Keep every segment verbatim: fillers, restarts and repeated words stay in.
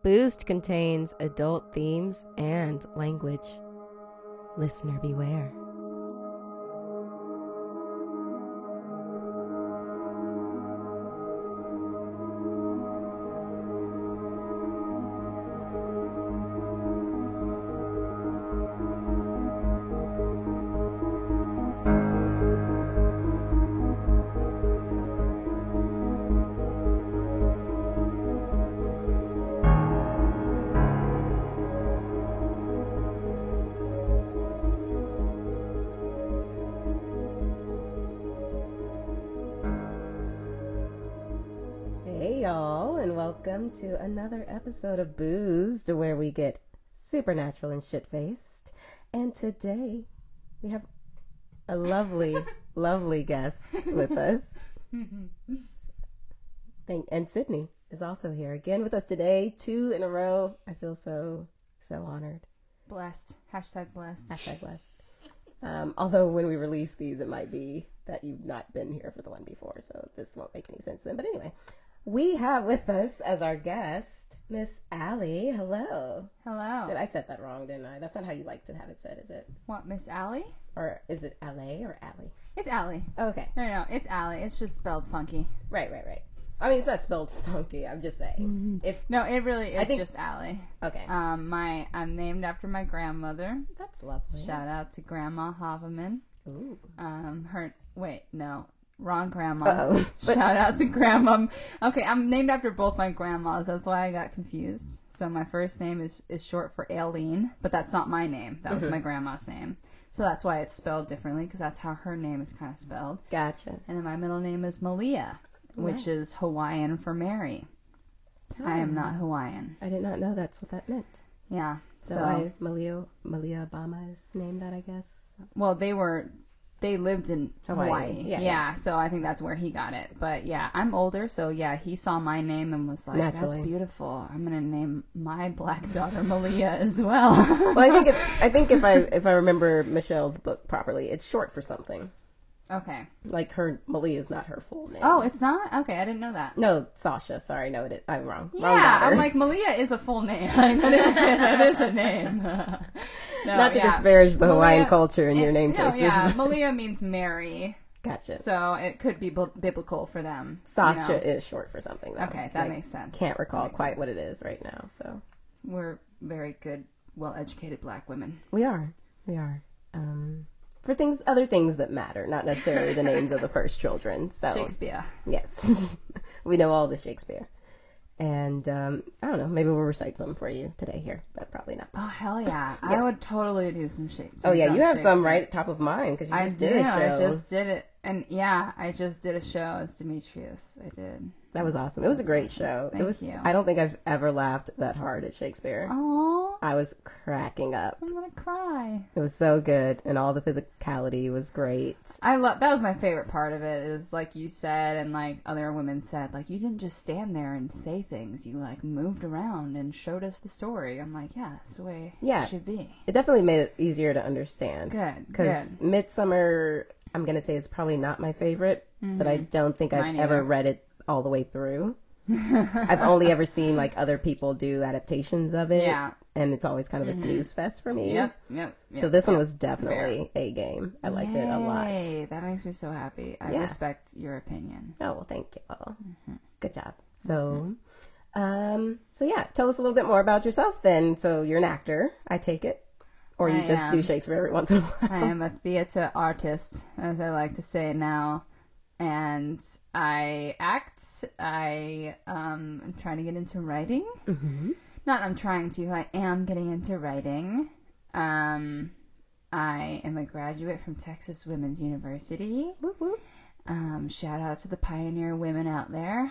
Boozed contains adult themes and language. Listener beware. Welcome to another episode of Boozed, where we get supernatural and shit-faced. And today, we have a lovely, lovely guest with us. Thank, and Sydney is also here again with us today, two in a row. I feel so, so honored. Blessed. Hashtag blessed. Hashtag blessed. Um, although when we release these, it might be that you've not been here for the one before, so this won't make any sense then. But anyway. We have with us as our guest, Miss Allie. Hello. Hello. Did I set that wrong, didn't I? That's not how you like to have it said, is it? What, Miss Allie? Or is it L A or Allie? It's Allie. Okay. No, no, no, it's Allie. It's just spelled funky. Right, right, right. I mean, it's not spelled funky. I'm just saying. Mm-hmm. If No, it really is think... just Allie. Okay. Um, my I'm named after my grandmother. That's lovely. Shout out to Grandma Haveman. Ooh. Um, her, wait, no. Wrong grandma. Uh-oh. Shout out to grandma. Okay, I'm named after both my grandmas. That's why I got confused. So my first name is, is short for Aileen, but that's not my name. That was mm-hmm. my grandma's name. So that's why it's spelled differently, because that's how her name is kind of spelled. Gotcha. And then my middle name is Malia, which nice. is Hawaiian for Mary. Oh. I am not Hawaiian. I did not know that's what that meant. Yeah. So, so I, Malia, Malia Obama is named that, I guess? Well, they were... They lived in Hawaii. Hawaii. Yeah, yeah, yeah, so I think that's where he got it. But yeah, I'm older, so yeah, he saw my name and was like, Naturally. "That's beautiful. I'm gonna name my black daughter Malia as well." Well, I think it's. I think if I if I remember Michelle's book properly, it's short for something. Okay. Like her Malia is not her full name. Oh, it's not? Okay, I didn't know that. No, Sasha. Sorry, no, it is. I'm wrong. Yeah, wrong I'm like, Malia is a full name. Like, that, is, that is a name. No, not to yeah. disparage the Malia, Hawaiian culture in it, your name no, choices. Yeah, Malia means Mary. Gotcha. So it could be b- biblical for them. Sasha you know? is short for something, though. Okay, that I makes sense. Can't recall quite sense. what it is right now, so. We're very good, well-educated black women. We are. We are. Um... For things, other things that matter, not necessarily the names of the first children. So Shakespeare. Yes. We know all the Shakespeare. And, um, I don't know, maybe we'll recite some for you today here, but probably not. Oh, hell yeah. Yes. I would totally do some Shakespeare. Oh, yeah, you have some right at top of mind, because you I just do. did a show. I just did it. And, yeah, I just did a show as Demetrius. I did. That was awesome. It was a great show. Thank it was. you. I don't think I've ever laughed that hard at Shakespeare. Aww. I was cracking up. I'm gonna cry. It was so good, and all the physicality was great. I love that was my favorite part of it. Is like you said, and like other women said, like you didn't just stand there and say things. You like moved around and showed us the story. I'm like, yeah, that's the way yeah, it should be. It definitely made it easier to understand. Good, because Midsummer, I'm gonna say, is probably not my favorite, mm-hmm. but I don't think Mine I've ever either. read it all the way through. I've only ever seen like other people do adaptations of it, yeah, and it's always kind of a mm-hmm. snooze fest for me. Yep, yep. yep so this yep, one was definitely fair. A game. I liked Yay, it a lot. That makes me so happy. I yeah. respect your opinion. Oh well, thank you. Mm-hmm. Good job. So, mm-hmm. um, so yeah, tell us a little bit more about yourself then. So you're an actor, I take it, or you I just am. do Shakespeare every once in a while. I am a theater artist, as I like to say now. And I act. I um, am trying to get into writing. Mm-hmm. Not I'm trying to. I am getting into writing. Um, I am a graduate from Texas Women's University. Whoop, whoop. Um, shout out to the pioneer women out there.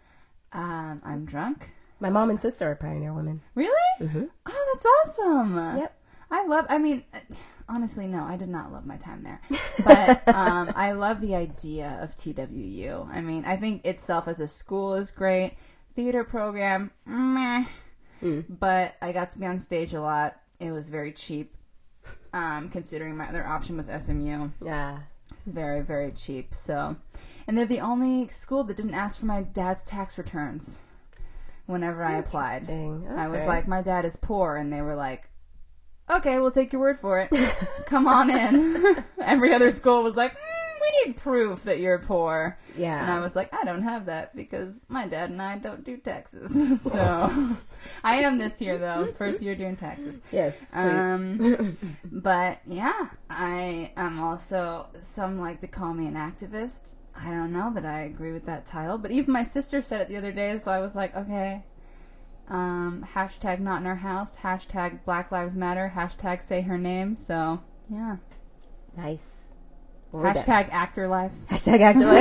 Um, I'm drunk. My mom and sister are pioneer women. Really? Mm-hmm. Oh, that's awesome. Yep. I love, I mean, honestly, no, I did not love my time there. But um, I love the idea of T W U. I mean, I think itself as a school is great. Theater program, meh. Mm. But I got to be on stage a lot. It was very cheap, um, considering my other option was S M U. Yeah. It's very, very cheap. So, and they're the only school that didn't ask for my dad's tax returns. whenever I applied. Interesting. I was Okay. like, my dad is poor, and they were like, okay, we'll take your word for it. Come on in. Every other school was like, mm, we need proof that you're poor. Yeah. And I was like, I don't have that because my dad and I don't do taxes. So I am this year, though. First year doing taxes. Yes. please. Um, but yeah, I am also, some like to call me an activist. I don't know that I agree with that title, but even my sister said it the other day, so I was like, okay. Um, hashtag not in our house, hashtag Black Lives Matter, hashtag say her name. So yeah, Nice. Well, we're done. hashtag actor life. Hashtag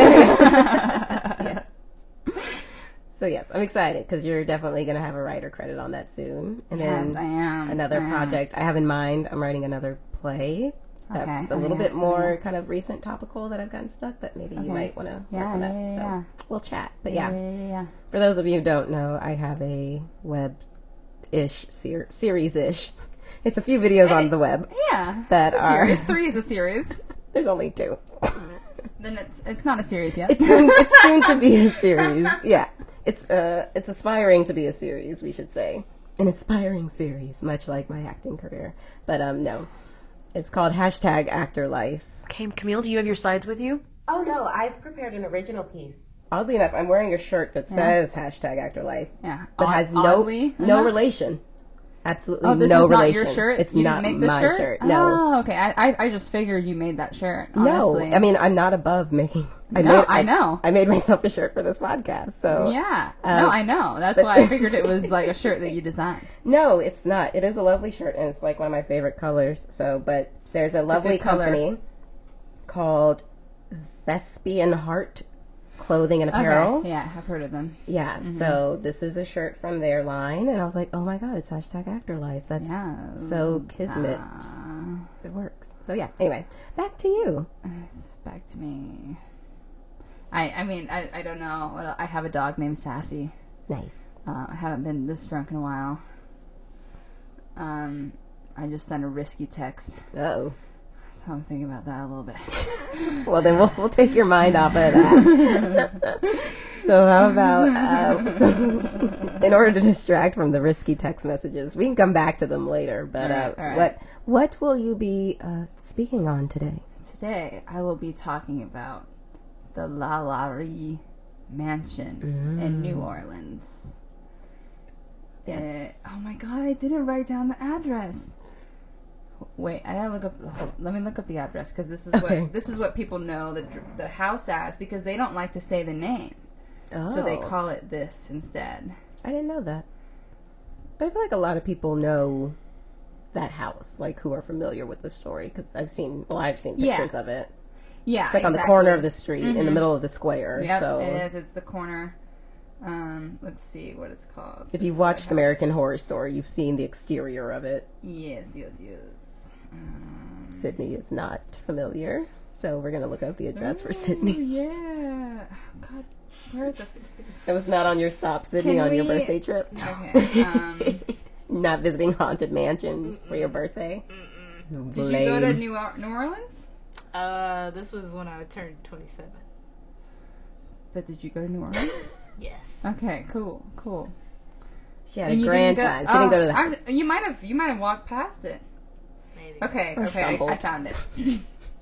actor. Yeah. So yes, I'm excited because you're definitely going to have a writer credit on that soon. And then Yes, I am. another I am. project I have in mind. I'm writing another play. That's Okay. a little Oh, yeah. bit more kind of recent topical that I've gotten stuck that maybe Okay. you might want to Yeah, work on yeah, that. yeah, so yeah. we'll chat. But Yeah, yeah, yeah, yeah, yeah. for those of you who don't know, I have a web-ish ser- series-ish. It's a few videos on the web. Yeah, That it's a are- series. Three is a series. There's only two. Then it's it's not a series yet. It's soon, it's soon to be a series. Yeah, it's uh, it's aspiring to be a series. We should say an aspiring series, much like my acting career. But um, no, it's called hashtag Actor Life. Okay, Camille, do you have your slides with you? Oh no, I've prepared an original piece. Oddly enough, I'm wearing a shirt that says hashtag Actor Life, yeah, but Odd- has no oddly no enough. relation. Absolutely Oh, this no is not relation. your shirt. It's you not didn't make my this shirt. No. Oh, okay. I, I I just figured you made that shirt. Honestly. No, I mean I'm not above making. I No, made, I know. I made myself a shirt for this podcast. So Yeah. Um, no, I know. That's why I figured it was like a shirt that you designed. no, it's not. It is a lovely shirt, and it's like one of my favorite colors. So, but there's a lovely good color. company called Thespian Heart Clothing and Apparel. Okay. Yeah, I've heard of them. Yeah. So this is a shirt from their line, and I was like, oh my god, it's hashtag Actor Life. That's Yeah. so kismet. Uh, It works. So yeah. Anyway, back to you. it's back to me. I I mean I I don't know. What I have a dog named Sassy. Nice. Uh, I haven't been this drunk in a while. Um, I just sent a risky text, Oh. so I'm thinking about that a little bit. Well, then we'll we'll take your mind off of that. So how about, uh, so in order to distract from the risky text messages, we can come back to them later. But All uh, right, all right. what what will you be uh, speaking on today? Today, I will be talking about the La Laurie Mansion in New Orleans. Yes. Uh, oh my god, I didn't write down the address. Wait, I gotta look up. hold- Let me look up the address because this is Okay. what this is what people know the dr- the house as because they don't like to say the name, Oh, so they call it this instead. I didn't know that. But I feel like a lot of people know that house, like who are familiar with the story, because I've seen, well, I've seen Yeah. pictures of it. Yeah, It's like on the corner of the street, in the middle of the square. Yep, so it is. It's the corner. Um, let's see what it's called. if you've Just watched like- American Horror Story, you've seen the exterior of it. yes, yes, yes. Um, Sydney is not familiar, so we're gonna look up the address for oh, Sydney. Yeah. God, where the? It was not on your stop, Sydney, Can on your we- birthday trip. Okay. Um, Not visiting haunted mansions for your birthday. did you go to New Or- New Orleans? Uh, this was when I turned twenty-seven. But did you go to New Orleans? Yes. Okay, cool, cool. She had And a you grand didn't go- time. She didn't go to the oh, I'm- house. You might have. You might have walked past it. Maybe. Okay, Or okay, I, stumbled. I found it.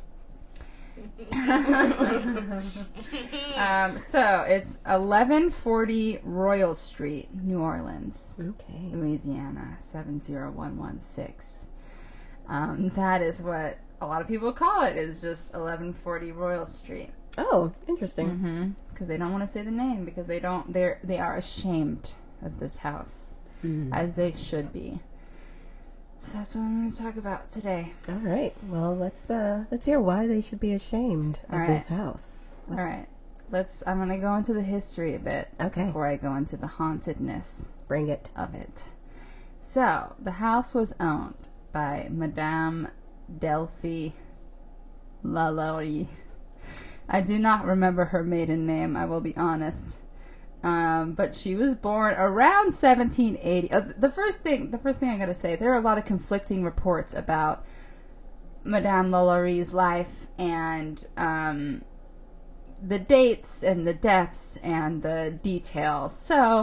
um, so it's eleven forty Royal Street, New Orleans, Okay. Louisiana seven zero one one six. Um, that is what a lot of people call it. Is just eleven forty Royal Street. Oh, interesting. Mm-hmm. Because they don't want to say the name because they don't. They're they are ashamed of this house, Mm. as they should be. So that's what I'm going to talk about today. All right. Well, let's uh let's hear why they should be ashamed of All right. this house. All Let's right, let's. I'm gonna go into the history a bit Okay. before I go into the hauntedness bring it. of it. So the house was owned by Madame Delphi Lalaurie. I do not remember her maiden name. I will be honest. Um, but she was born around seventeen eighty. Uh, the first thing, the first thing I gotta say, there are a lot of conflicting reports about Madame Lalaurie's life and um, the dates and the deaths and the details. So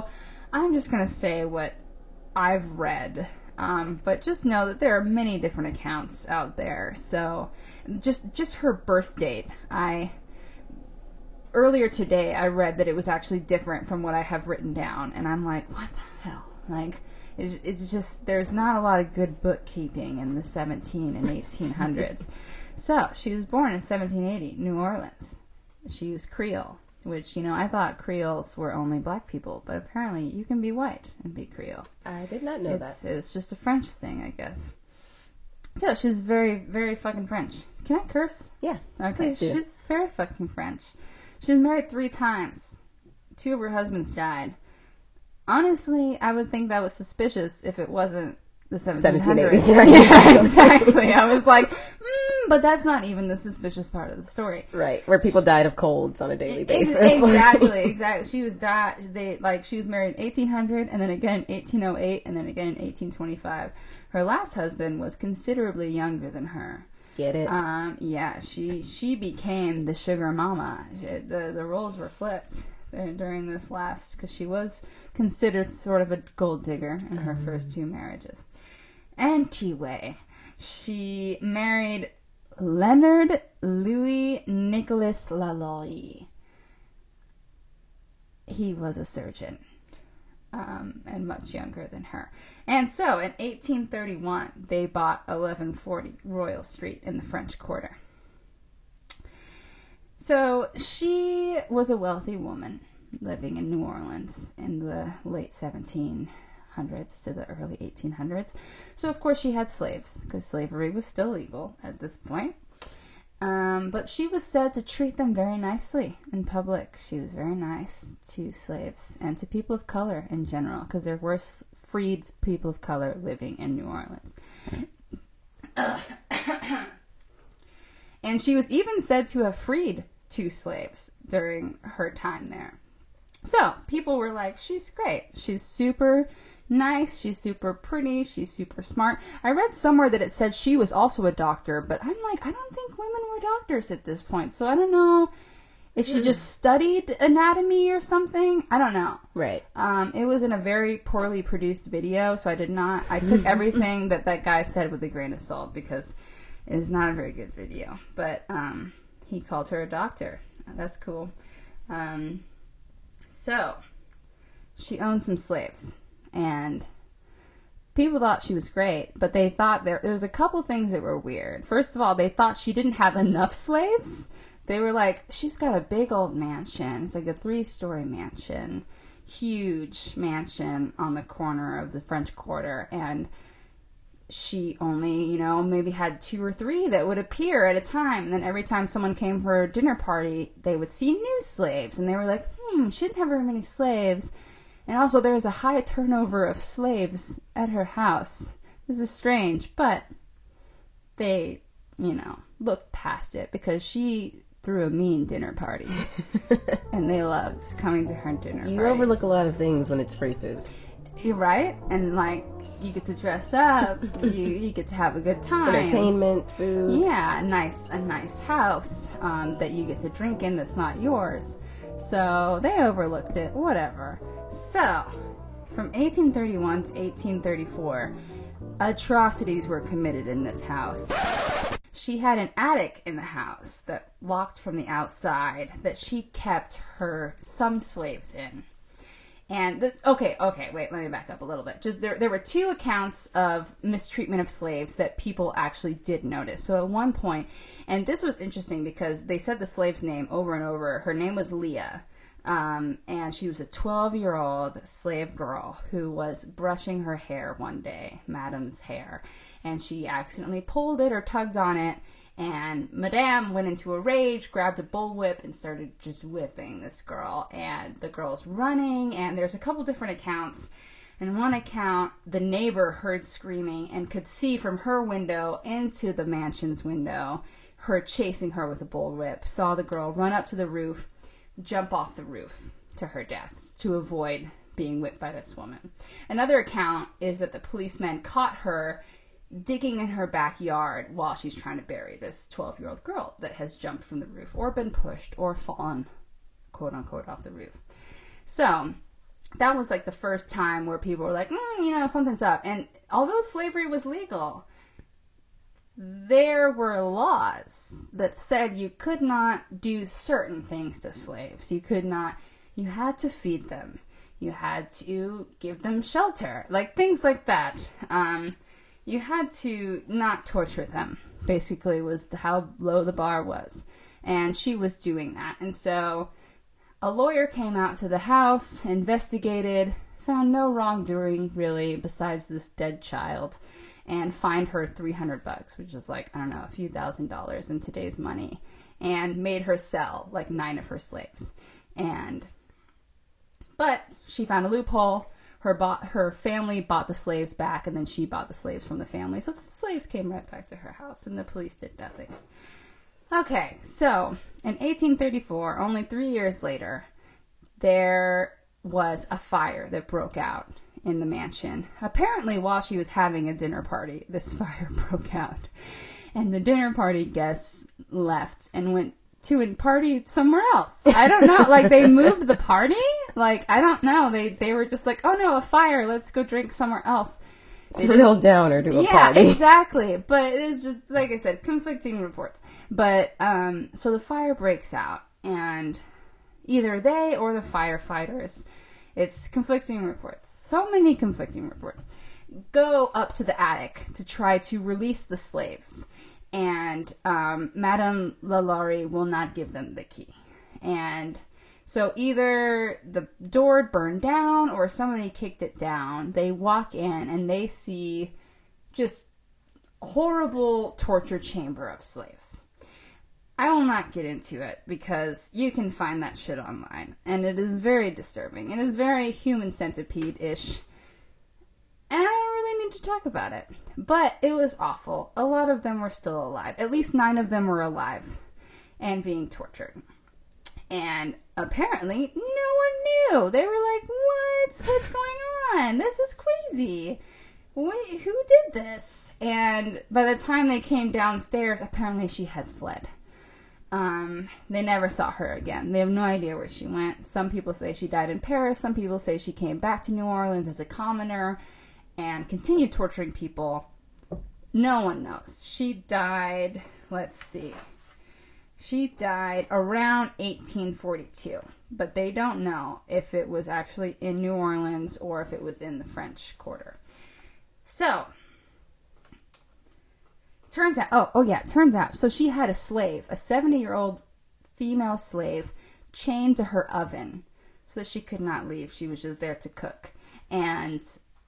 I'm just going to say what I've read. Um, but just know that there are many different accounts out there. So just just her birth date. I earlier today I read that it was actually different from what I have written down, and I'm like, what the hell? Like, it's, it's just there's not a lot of good bookkeeping in the seventeen and eighteen hundreds. So she was born in seventeen eighty, New Orleans. She was Creole, which, you know, I thought Creoles were only black people, but apparently you can be white and be Creole. I did not know It's, that. it's just a French thing, I guess. So she's very, very fucking French. Can I curse? Yeah. Okay, Please do. she's very fucking French. She was married three times. Two of her husbands died. Honestly, I would think that was suspicious if it wasn't the seventeen hundreds. seventeen eighties, right? Yeah, exactly. I was like, mm, but that's not even the suspicious part of the story. Right, where people died of colds on a daily Ex- basis. Exactly, exactly. She was died. They like she was married in eighteen hundred, and then again in eighteen oh eight, and then again in eighteen twenty-five. Her last husband was considerably younger than her. Get it? Um, yeah, she she became the sugar mama. She, the the roles were flipped during this last, because she was considered sort of a gold digger in her mm. first two marriages. Anyway, she married Leonard Louis Nicolas Lalaurie. He was a surgeon, um, and much younger than her. And so, in eighteen thirty-one, they bought eleven forty Royal Street in the French Quarter. So, she was a wealthy woman living in New Orleans in the late seventeen hundreds to the early eighteen hundreds. So, of course, she had slaves, because slavery was still legal at this point. Um, but she was said to treat them very nicely in public. She was very nice to slaves and to people of color in general, because there were freed people of color living in New Orleans. And she was even said to have freed two slaves during her time there. So people were like, she's great. She's super nice. She's super pretty. She's super smart. I read somewhere that it said she was also a doctor, but I'm like, I don't think women were doctors at this point. So I don't know if she just studied anatomy or something. I don't know. Right. Um, it was in a very poorly produced video, so I did not, I took everything that that guy said with a grain of salt, because it is not a very good video. But um, he called her a doctor. That's cool. Um, so, she owned some slaves, and people thought she was great, but they thought there, there was a couple things that were weird. First of all, they thought she didn't have enough slaves. They were like, she's got a big old mansion. It's like a three-story mansion, huge mansion on the corner of the French Quarter, and she only, you know, maybe had two or three that would appear at a time. And then every time someone came for a dinner party, they would see new slaves. And they were like, hmm, she didn't have very many slaves. And also there was a high turnover of slaves at her house. This is strange, but they, you know, looked past it, because she threw a mean dinner party. And they loved coming to her dinner You parties. overlook a lot of things when it's free food. You're right. And, like, you get to dress up. you you get to have a good time. Entertainment, food. Yeah, a nice a nice house um, that you get to drink in that's not yours. So they overlooked it. Whatever. So from eighteen thirty-one to eighteen thirty-four, atrocities were committed in this house. She had an attic in the house that locked from the outside that she kept her some slaves in. And, the, okay, okay, wait, let me back up a little bit. Just there there were two accounts of mistreatment of slaves that people actually did notice. So at one point, and this was interesting because they said the slave's name over and over. Her name was Leah. Um, and she was a twelve-year-old slave girl who was brushing her hair one day, Madame's hair. And she accidentally pulled it or tugged on it. And Madame went into a rage, grabbed a bullwhip, and started just whipping this girl. And the girl's running, and there's a couple different accounts. In one account, the neighbor heard screaming and could see from her window into the mansion's window her chasing her with a bullwhip, saw the girl run up to the roof, jump off the roof to her death to avoid being whipped by this woman. Another account is that the policemen caught her digging in her backyard while she's trying to bury this twelve-year-old girl that has jumped from the roof or been pushed or fallen, quote-unquote, off the roof. So, that was like the first time where people were like, mm, you know, something's up. And although slavery was legal, there were laws that said you could not do certain things to slaves. You could not, you had to feed them. You had to give them shelter, like things like that. Um, you had to not torture them, basically, was the, how low the bar was. And she was doing that. And so a lawyer came out to the house, investigated, found no wrongdoing, really, besides this dead child, and fined her three hundred bucks, which is like, I don't know, a few thousand dollars in today's money, and made her sell like nine of her slaves. And, but she found a loophole. Her bought, her family bought the slaves back, and then she bought the slaves from the family. So the slaves came right back to her house, and the police did nothing. Okay, so in eighteen thirty-four, only three years later, there was a fire that broke out in the mansion. Apparently, while she was having a dinner party, this fire broke out. And the dinner party guests left and went to a party somewhere else. I don't know. Like, they moved the party? Like, I don't know. They they were just like, oh no, a fire. Let's go drink somewhere else. It's a real downer to a yeah, party. Yeah, exactly. But it's just, like I said, conflicting reports. But, um, so the fire breaks out, and either they or the firefighters, it's conflicting reports. So many conflicting reports. Go up to the attic to try to release the slaves. And um, Madame Lalaurie will not give them the key. And so either the door burned down or somebody kicked it down. They walk in and they see just a horrible torture chamber of slaves. I will not get into it because you can find that shit online. And it is very disturbing. It is very human centipede-ish. And I don't really need to talk about it. But it was awful. A lot of them were still alive. At least nine of them were alive and being tortured. And apparently, no one knew. They were like, what? What's going on? This is crazy. Wait, who did this? And by the time they came downstairs, apparently she had fled. Um, they never saw her again. They have no idea where she went. Some people say she died in Paris. Some people say she came back to New Orleans as a commoner and continued torturing people. No one knows. She died, let's see. She died around eighteen forty-two, but they don't know if it was actually in New Orleans or if it was in the French Quarter. So, turns out, oh, oh yeah, turns out, so she had a slave, a seventy-year-old female slave, chained to her oven so that she could not leave. She was just there to cook. And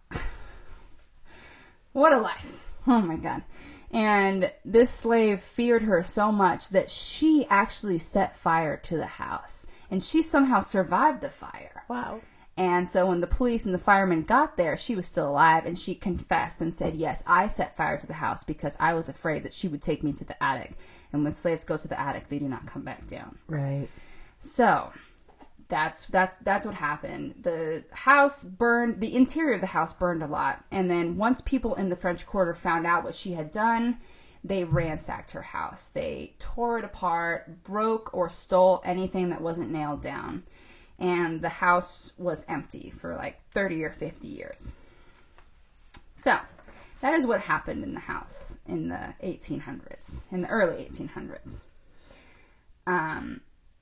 what a life. Oh my God. And this slave feared her so much that she actually set fire to the house. And she somehow survived the fire. Wow. And so when the police and the firemen got there, she was still alive, and she confessed and said, yes, I set fire to the house because I was afraid that she would take me to the attic. And when slaves go to the attic, they do not come back down. Right. So that's that's that's what happened. The house burned, the interior of the house burned a lot. And then once people in the French Quarter found out what she had done, they ransacked her house. They tore it apart, broke or stole anything that wasn't nailed down. And the house was empty for like thirty or fifty years. So that is what happened in the house in the eighteen hundreds, in the early eighteen hundreds. Um,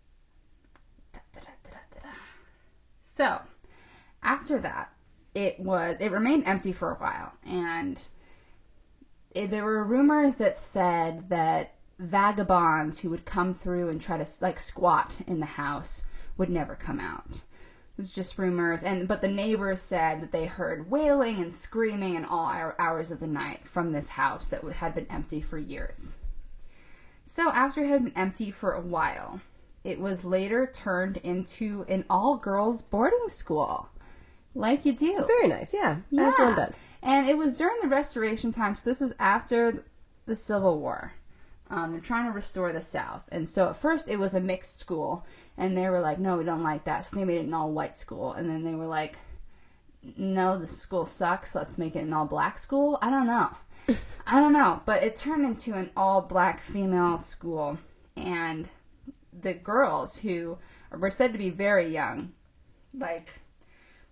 So, after that, it was, it remained empty for a while, and it, there were rumors that said that vagabonds who would come through and try to, like, squat in the house would never come out. It was just rumors, and but the neighbors said that they heard wailing and screaming in all hours of the night from this house that had been empty for years. So, after it had been empty for a while, it was later turned into an all-girls boarding school, like you do. Very nice, yeah, yeah. As one does. And it was during the Restoration time, so this was after the Civil War. Um, they're trying to restore the South. And so at first it was a mixed school, and they were like, no, we don't like that. So they made it an all-white school. And then they were like, no, the school sucks. Let's make it an all-black school. I don't know. I don't know. But it turned into an all-black female school. And the girls, who were said to be very young, like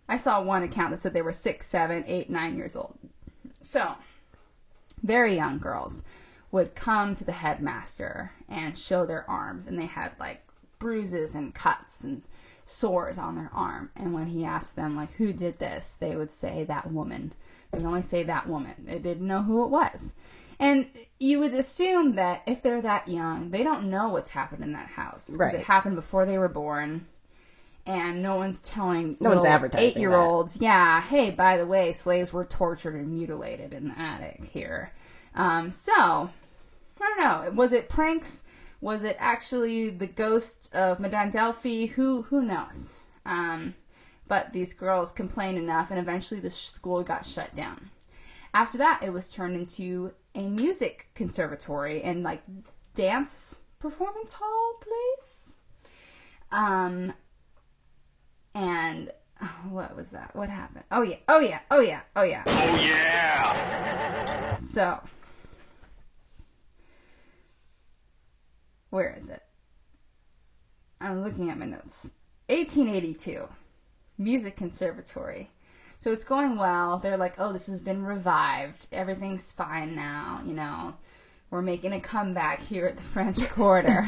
I saw one account that said they were six, seven, eight, nine years old. So, very young girls would come to the headmaster and show their arms, and they had like bruises and cuts and sores on their arm. And when he asked them like who did this, they would say that woman. They would only say that woman. They didn't know who it was. And you would assume that if they're that young, they don't know what's happened in that house. Because Right. it happened before they were born. And no one's telling No one's little advertising eight-year-olds, yeah, hey, by the way, slaves were tortured and mutilated in the attic here. Um, so, I don't know. Was it pranks? Was it actually the ghost of Madame Delphi? Who who knows? Um, but these girls complained enough, and eventually the school got shut down. After that, it was turned into a music conservatory and like dance performance hall place. Um, and oh, what was that? What happened? Oh yeah, oh yeah, oh yeah, oh yeah. Oh yeah! So, where is it? I'm looking at my notes. eighteen eighty-two, Music Conservatory. So it's going well. They're like, oh, this has been revived. Everything's fine now. You know, we're making a comeback here at the French Quarter.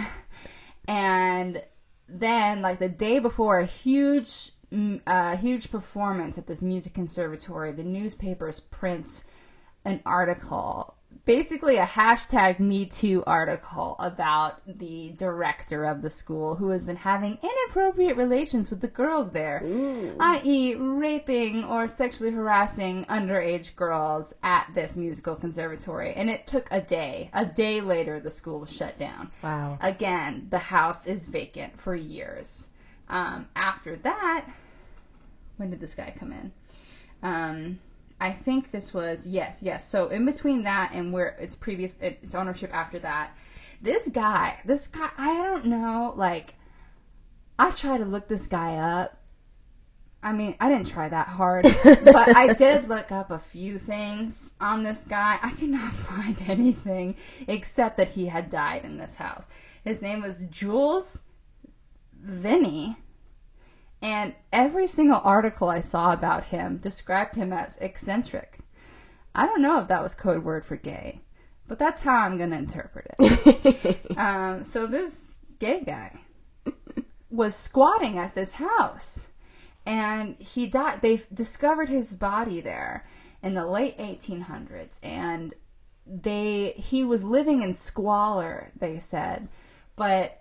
And then, like the day before a huge, uh, huge performance at this music conservatory, the newspapers print an article, basically a hashtag Me Too article about the director of the school who has been having inappropriate relations with the girls there, that is raping or sexually harassing underage girls at this musical conservatory. And it took a day. A day later, the school was shut down. Wow. Again, the house is vacant for years. Um, after that, when did this guy come in? Um... I think this was, yes, yes. So in between that and where its previous, its ownership after that, this guy, this guy, I don't know, like, I tried to look this guy up. I mean, I didn't try that hard, but I did look up a few things on this guy. I could not find anything except that he had died in this house. His name was Jules Vinney. And every single article I saw about him described him as eccentric. I don't know if that was code word for gay, but that's how I'm going to interpret it. um, so this gay guy was squatting at this house, and he died. They discovered his body there in the late eighteen hundreds, and they he was living in squalor, they said, but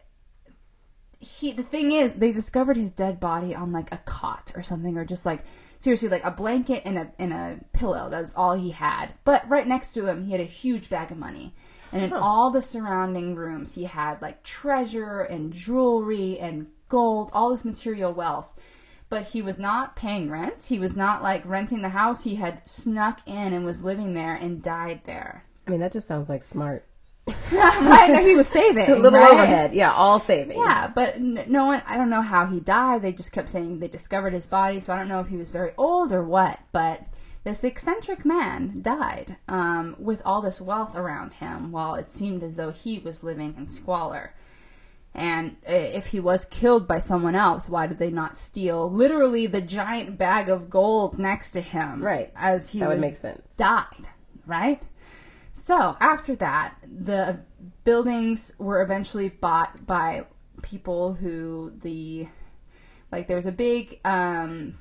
He, the thing is, they discovered his dead body on like a cot or something, or just like seriously like a blanket and a and a pillow. That was all he had. But right next to him, he had a huge bag of money, and in Huh. all the surrounding rooms, he had like treasure and jewelry and gold, all this material wealth. But he was not paying rent. He was not like renting the house. He had snuck in and was living there and died there. I mean, that just sounds like smart. Right? He was saving. A little right? overhead. Yeah, all savings. Yeah, but n- no one, I don't know how he died. They just kept saying they discovered his body, so I don't know if he was very old or what, but this eccentric man died um, with all this wealth around him while it seemed as though he was living in squalor. And if he was killed by someone else, why did they not steal literally the giant bag of gold next to him? Right. As he That would was make sense. died, right? So, after that, the buildings were eventually bought by people who the, like, there was a big um,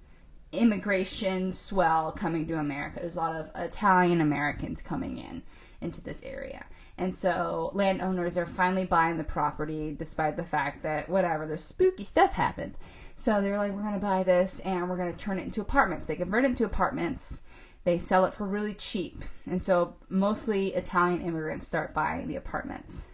immigration swell coming to America. There's a lot of Italian Americans coming in into this area. And so, landowners are finally buying the property, despite the fact that, whatever, there's spooky stuff happened. So, they're like, we're going to buy this, and we're going to turn it into apartments. They convert it into apartments. They sell it for really cheap. And so mostly Italian immigrants start buying the apartments.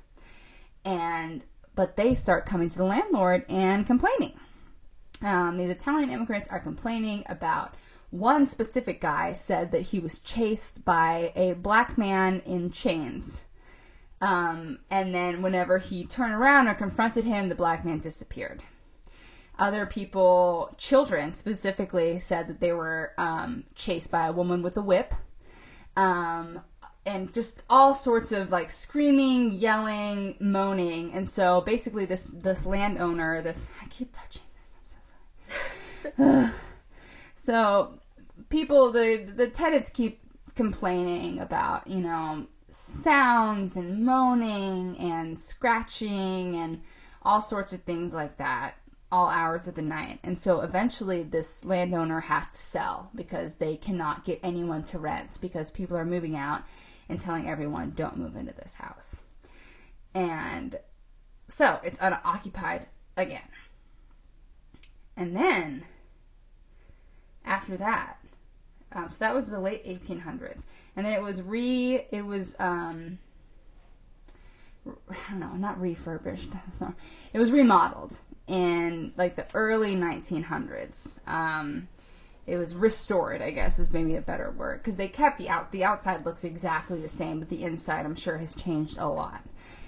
And but they start coming to the landlord and complaining. Um, these Italian immigrants are complaining about one specific guy said that he was chased by a black man in chains. Um, and then whenever he turned around or confronted him, the black man disappeared. Other people, children specifically, said that they were um, chased by a woman with a whip. Um, and just all sorts of like screaming, yelling, moaning. And so basically this, this landowner, this, I keep touching this, I'm so sorry. So people, the the tenants keep complaining about, you know, sounds and moaning and scratching and all sorts of things like that, all hours of the night. And so eventually this landowner has to sell because they cannot get anyone to rent because people are moving out and telling everyone, don't move into this house. And so it's unoccupied again. And then after that, um, so that was the late eighteen hundreds. And then it was re, it was, um, I don't know, not refurbished. That's not, it was remodeled in like the early nineteen hundreds. Um, it was restored, I guess is maybe a better word, because they kept the out, the outside looks exactly the same, but the inside I'm sure has changed a lot.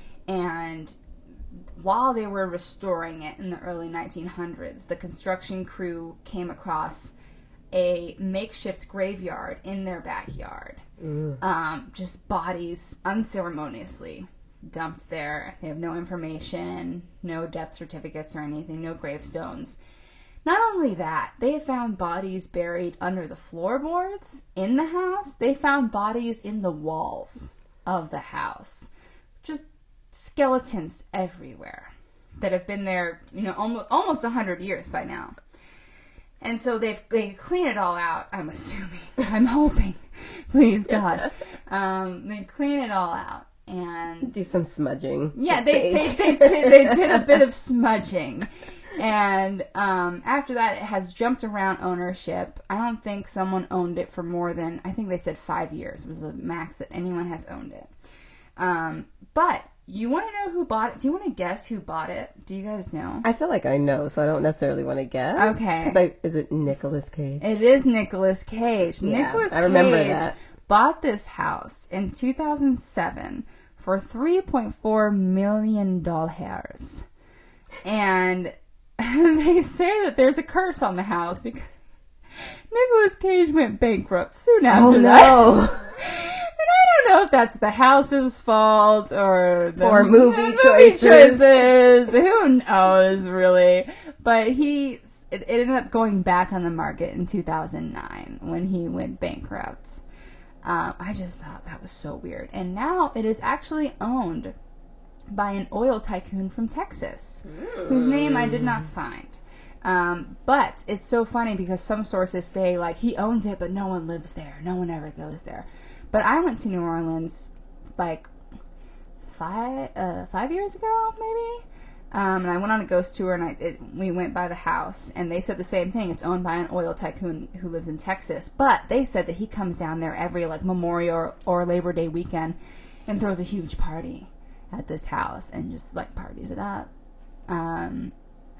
And while they were restoring it in the early nineteen hundreds, the construction crew came across a makeshift graveyard in their backyard. Um, just bodies unceremoniously dumped there. They have no information, no death certificates or anything, no gravestones. Not only that, they found bodies buried under the floorboards in the house. They found bodies in the walls of the house. Just skeletons everywhere that have been there, you know, almost almost one hundred years by now. And so they've they clean it all out, I'm assuming. I'm hoping. Please, God. Um, they clean it all out. And do some smudging. Yeah, they they, they, did, they did a bit of smudging. And um, after that, it has jumped around ownership. I don't think someone owned it for more than, I think they said five years was the max that anyone has owned it. Um, but you want to know who bought it? Do you want to guess who bought it? Do you guys know? I feel like I know, so I don't necessarily want to guess. Okay. 'Cause I, is it Nicolas Cage? It is Nicolas Cage. Yeah, Nicolas I remember Cage that. bought this house in two thousand seven for three point four million dollars. And they say that there's a curse on the house because Nicolas Cage went bankrupt soon after Oh, that. no. And I don't know if that's the house's fault or the Or movie the choices. choices. Who knows, really? But he, it, it ended up going back on the market in two thousand nine when he went bankrupt. Um, I just thought that was so weird. And now it is actually owned by an oil tycoon from Texas, mm. whose name I did not find. Um, but it's so funny because some sources say, like, he owns it, but no one lives there. No one ever goes there. But I went to New Orleans, like, five uh, five years ago, maybe? Um, and I went on a ghost tour, and I it, we went by the house, and they said the same thing. It's owned by an oil tycoon who lives in Texas. But they said that he comes down there every, like, Memorial or, or Labor Day weekend and throws a huge party at this house and just, like, parties it up. Um,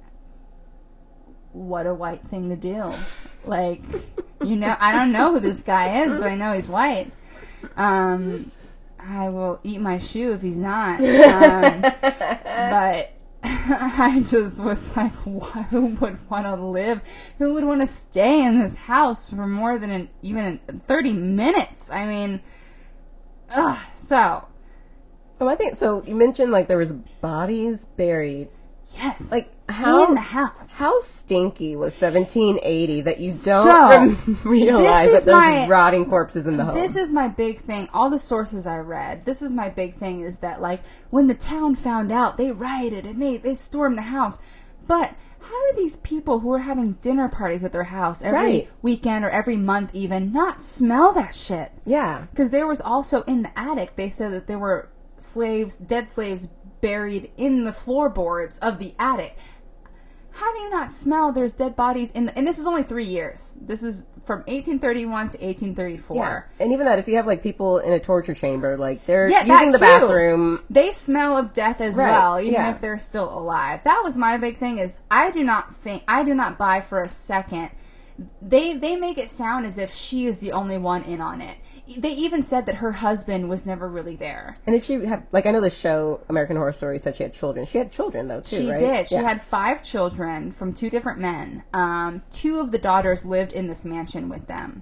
what a white thing to do. Like, you know, I don't know who this guy is, but I know he's white. Um, I will eat my shoe if he's not. Um, but I just was like, who would want to live? Who would want to stay in this house for more than an, even thirty minutes? I mean, ugh. So. Oh, I think so. You mentioned like there was bodies buried. Yes. Like how in the house. How stinky was seventeen eighty that you don't So, rem- realize this is that there's my- rotting corpses in the home. This is my big thing. All the sources I read, this is my big thing is that, like, when the town found out, they rioted and they, they stormed the house. But how do these people who are having dinner parties at their house every Right. weekend or every month even not smell that shit? Yeah. Because there was also in the attic, they said that there were slaves, dead slaves, buried in the floorboards of the attic. How do you not smell there's dead bodies in the, and this is only three years. This is from eighteen thirty-one to eighteen thirty-four. Yeah. And even that, if you have like people in a torture chamber, like they're Yeah, using that the too. bathroom. They smell of death as Right, well, even yeah. if they're still alive. That was my big thing is I do not think, I do not buy for a second. They, they make it sound as if she is the only one in on it. They even said that her husband was never really there. And did she have, like, I know the show American Horror Story said she had children. She had children, though, too, She right? did. She Yeah. had five children from two different men. Um, two of the daughters lived in this mansion with them.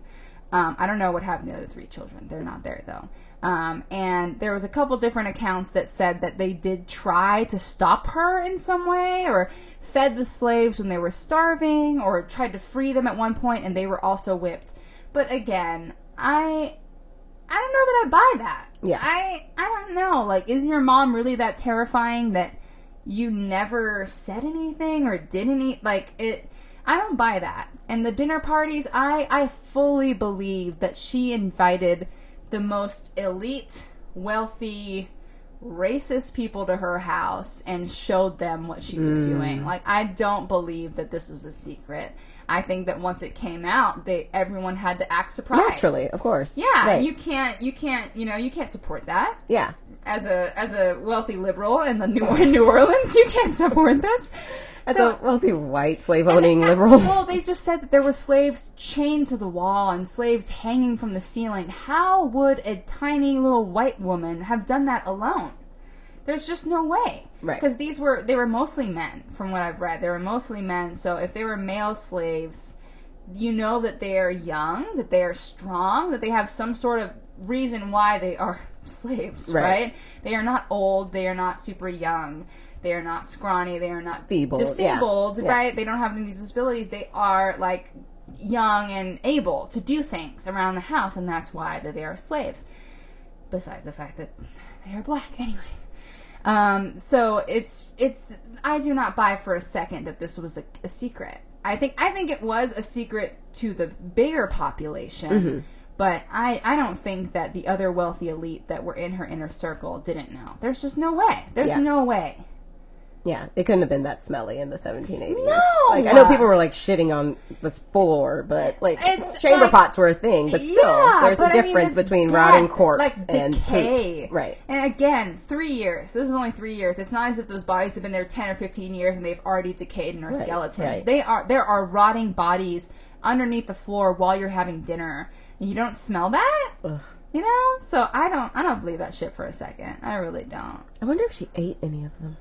Um, I don't know what happened to the other three children. They're not there, though. Um, and there was a couple different accounts that said that they did try to stop her in some way, or fed the slaves when they were starving, or tried to free them at one point, and they were also whipped. But again, I I don't know that I buy that. Yeah. I, I don't know. Like, is your mom really that terrifying that you never said anything or did any, like, it... I don't buy that. And the dinner parties, I, I fully believe that she invited the most elite, wealthy, racist people to her house and showed them what she was mm. doing. Like, I don't believe that this was a secret. I think that once it came out, they everyone had to act surprised. Naturally, of course. Yeah, right. you can't, you can't, you know, you can't support that. Yeah. As a as a wealthy liberal in the New in New Orleans, you can't support this. As so, a wealthy white slave-owning liberal. Well, they just said that there were slaves chained to the wall and slaves hanging from the ceiling. How would a tiny little white woman have done that alone? There's just no way. Right. Because these were, they were mostly men, from what I've read. They were mostly men, so if they were male slaves, you know that they are young, that they are strong, that they have some sort of reason why they are slaves, right? right? They are not old, they are not super young. They are not scrawny. They are not feeble, disabled, yeah. right? Yeah. They don't have any disabilities. They are, like, young and able to do things around the house, and that's why they are slaves. Besides the fact that they are black, anyway. Um, so it's it's. I do not buy for a second that this was a, a secret. I think I think it was a secret to the bigger population. Mm-hmm. But I, I don't think that the other wealthy elite that were in her inner circle didn't know. There's just no way. There's yeah. no way. Yeah, it couldn't have been that smelly in the seventeen eighties. No! Like, I know people were, like, shitting on this floor, but, like, it's chamber like, pots were a thing. But still, yeah, there's but a I difference mean, between death, rotting corpse like, and decay. poop. Right. And again, three years. This is only three years. It's not as if those bodies have been there ten or fifteen years and they've already decayed and are right, skeletons. Right. They are. There are rotting bodies underneath the floor while you're having dinner. And you don't smell that? Ugh. You know? So I don't, I don't believe that shit for a second. I really don't. I wonder if she ate any of them.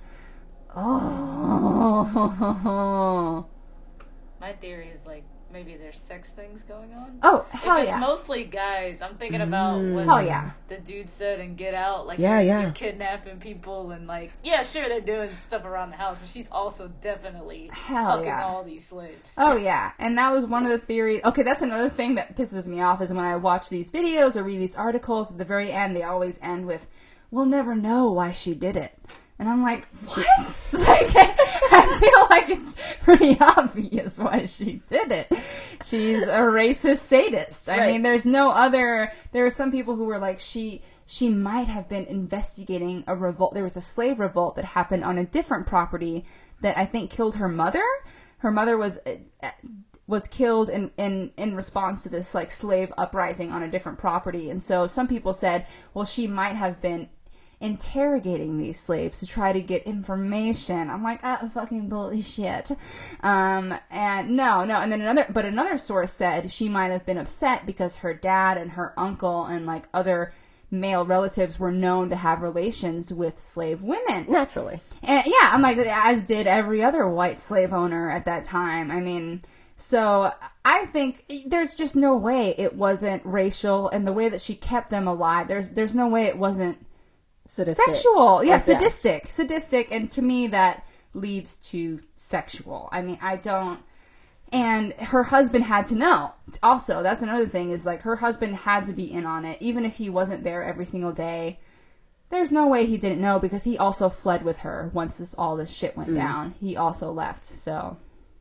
Oh. My theory is, like, maybe there's sex things going on. Oh, hell if it's yeah. mostly guys, I'm thinking about what Hell yeah. the dude said in Get Out. Like, yeah, you're, yeah. you're kidnapping people and, like, yeah, sure, they're doing stuff around the house, but she's also definitely Hell fucking yeah. all these slaves. Oh, yeah. And that was one of the theories. Okay, that's another thing that pisses me off is when I watch these videos or read these articles, at the very end, they always end with, we'll never know why she did it. And I'm like, what? Like, I feel like it's pretty obvious why she did it. She's a racist sadist. I right. mean, there's no other... There are some people who were like, she she might have been investigating a revolt. There was a slave revolt that happened on a different property that I think killed her mother. Her mother was... Uh, was killed in, in, in response to this, like, slave uprising on a different property. And so some people said, well, she might have been interrogating these slaves to try to get information. I'm like, ah, fucking bullshit. Um, and no, no. And then another, but another source said she might have been upset because her dad and her uncle and, like, other male relatives were known to have relations with slave women. Naturally. And yeah, I'm like, as did every other white slave owner at that time. I mean... So I think there's just no way it wasn't racial, and the way that she kept them alive, there's there's no way it wasn't sadistic. Sexual. Yeah, like sadistic. That. Sadistic, and to me that leads to sexual. I mean, I don't... And her husband had to know. Also, that's another thing, is like her husband had to be in on it, even if he wasn't there every single day. There's no way he didn't know, because he also fled with her once this all this shit went mm. down. He also left, so...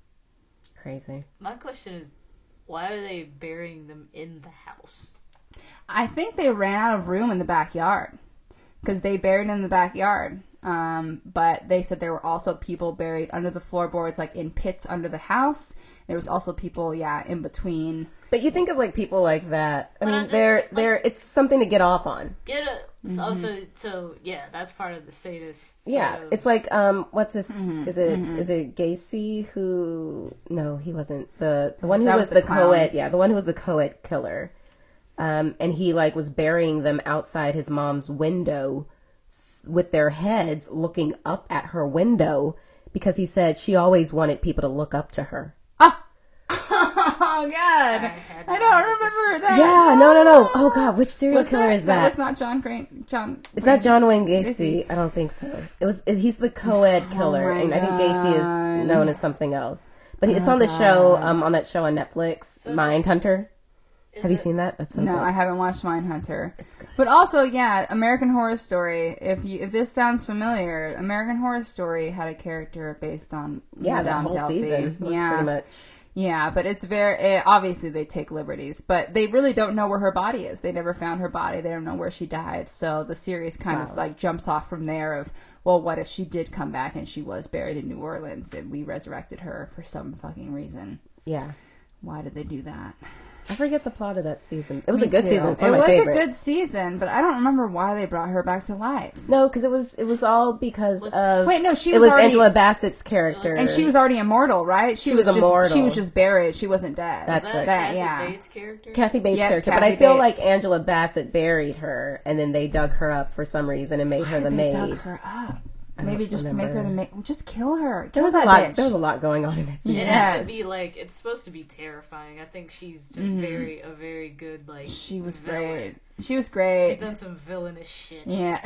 Crazy. My question is, why are they burying them in the house? I think they ran out of room in the backyard because they buried in the backyard. Um, but they said there were also people buried under the floorboards, like in pits under the house. There was also people, yeah, in between. But you think of like people like that. I But mean, I'm just, they're like- they're it's something to get off on. Get a so, Mm-hmm. so so yeah, that's part of the sadist. sort Yeah, of- it's like um, what's this? Mm-hmm. Is it is it Gacy who? No, he wasn't the the one who That was, was the, the clown. co-ed. Yeah, the one who was the co-ed killer. Um, and he like was burying them outside his mom's window s- with their heads looking up at her window because he said she always wanted people to look up to her. Oh Oh, God. I had I not don't heard remember this that. Yeah, no, no, no. Oh God, which serial Was killer that, is that? That was not John Crane. John. It's not John Wayne Gacy. Gacy. I don't think so. It was. It, he's the co-ed killer, my and I think Gacy God. is known as something else. But it's Oh, on the God. show, um, on that show on Netflix, So it's Mindhunter. Is Have you it- seen that? That's so No, good. I haven't watched Mindhunter. It's good. But also, yeah, American Horror Story. If you if this sounds familiar, American Horror Story had a character based on Yeah, that Madame whole Delphi. season was yeah, pretty much. yeah, but it's very it, obviously they take liberties, but they really don't know where her body is. They never found her body. They don't know where she died. So the series kind of Wow. like jumps off from there. Of well, what if she did come back and she was buried in New Orleans and we resurrected her for some fucking reason? Yeah. Why did they do that? I forget the plot of that season. It was Me a good too. season. It's It one of was my a favorites. good season, but I don't remember why they brought her back to life. No, because it was it was all because Was- of Wait, no, she it was was already- Angela Bassett's character, And she was already immortal, right? She was just, immortal. She was just buried. She wasn't dead. That's Was that right. That, Kathy yeah. Bates' character? Kathy Bates' Yep, character. but Kathy I feel Bates. like Angela Bassett buried her, and then they dug her up for some reason and made her the They maid. dug her up. I Maybe don't just to make her the remember. maid. Just kill her. There Kill was a that lot. bitch. There was a lot going on in that season. It had to Yes. be like it's supposed to be terrifying. I think she's just very a very good like. She was villain. great. She was She's great. done some villainous shit. Yeah.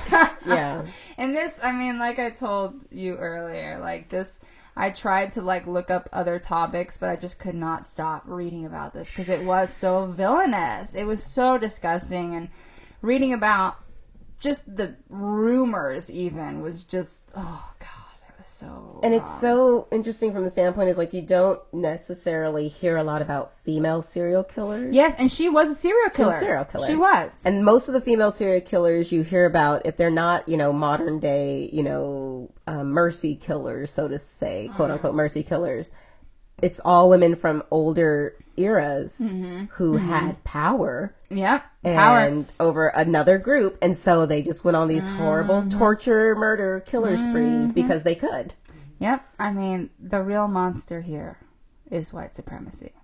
Yeah. And this, I mean, like I told you earlier, like this, I tried to like look up other topics, but I just could not stop reading about this because it was so villainous. It was so disgusting, and reading about just the rumors even was just, oh god, it was so. And it's wrong. so interesting from the standpoint is like you don't necessarily hear a lot about female serial killers. Yes, and she was a serial She killer. was a serial killer. She was. And most of the female serial killers you hear about, if they're not, you know, modern day, you know, uh, mercy killers, so to say, quote unquote mercy killers, it's all women from older eras who had power Yep. Power. and over another group. And so they just went on these horrible torture, murder, killer sprees because they could. Yep. I mean, the real monster here is white supremacy.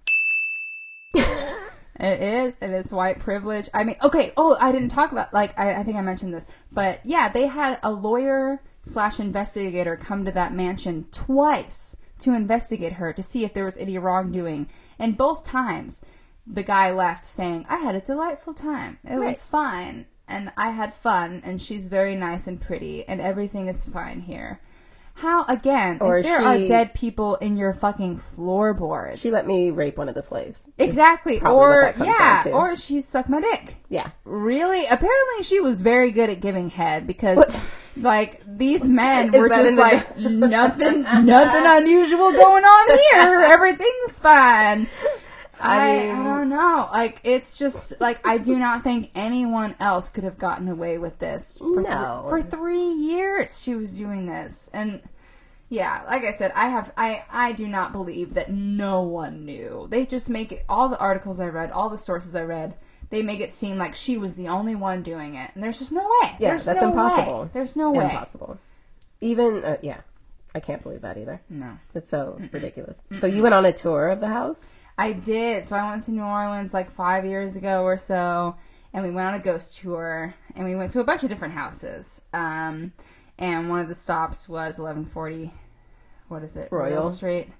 It is, and it's white privilege. I mean, okay. Oh, I didn't talk about like I, I think I mentioned this, but yeah, they had a lawyer slash investigator come to that mansion twice to investigate her to see if there was any wrongdoing, and both times the guy left saying, "I had a delightful time. It Right. was fine, and I had fun, and she's very nice and pretty, and everything is fine here." How again? Or if there she- are dead people in your fucking floorboards, She let me rape one of the slaves. exactly, probably what or that comes yeah, down to. or she sucked my dick. Yeah. Really? Apparently, she was very good at giving head because, What? like, these men Is were that just in the- like nothing, nothing unusual going on here. Everything's fine. I, I I, mean- don't know. Like, it's just like I do not think anyone else could have gotten away with this for th- No. for three years. She was doing this, and yeah, like I said, I have I I do not believe that no one knew. They just make it. All the articles I read, all the sources I read, they make it seem like she was the only one doing it, and there's just no way. Yeah, There's that's no impossible. way. There's no way. Impossible. Even, uh, yeah. I can't believe that either. No. It's so ridiculous. So you went on a tour of the house? I did. So I went to New Orleans like five years ago or so, and we went on a ghost tour, and we went to a bunch of different houses. Um, and one of the stops was eleven forty, what is it? Royal. Street.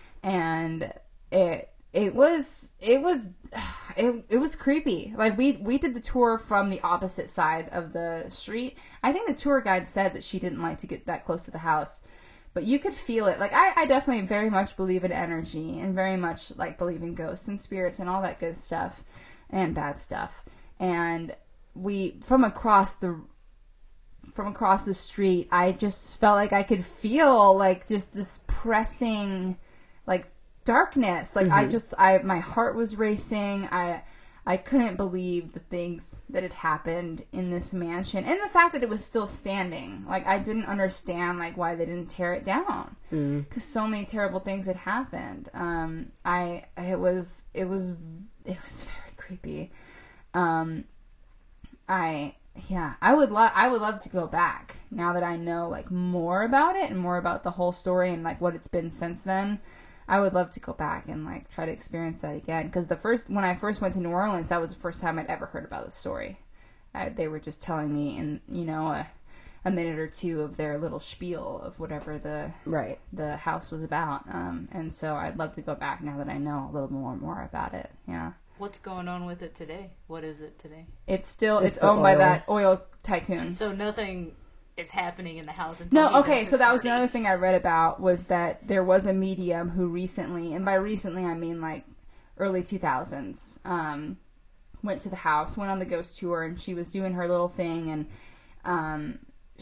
And it it was it was it, it was creepy. Like we we did the tour from the opposite side of the street. I think the tour guide said that she didn't like to get that close to the house. But you could feel it. Like, I, I definitely very much believe in energy and very much, like, believe in ghosts and spirits and all that good stuff and bad stuff. And we, from across the, from across the street, I just felt like I could feel, like, just this pressing, like, darkness. Like, I just, I, my heart was racing. I, I couldn't believe the things that had happened in this mansion and the fact that it was still standing. Like, I didn't understand, like, why they didn't tear it down because so many terrible things had happened. Um, I, it was, it was, it was very creepy. Um, I, yeah, I would love, I would love to go back now that I know, like, more about it and more about the whole story and, like, what it's been since then. I would love to go back and, like, try to experience that again. Because the first, when I first went to New Orleans, that was the first time I'd ever heard about the story. I, they were just telling me in, you know, a, a minute or two of their little spiel of whatever the Right. the house was about. Um, and so I'd love to go back now that I know a little more and more about it. Yeah. What's going on with it today? What is it today? It's still, It's it's, the owned by oil. that oil tycoon. So nothing is happening in the house until he No, does okay, his so that was party. another thing I read about was that there was a medium who recently, and by recently I mean like early two thousands, um, went to the house, went on the ghost tour, and she was doing her little thing, and um,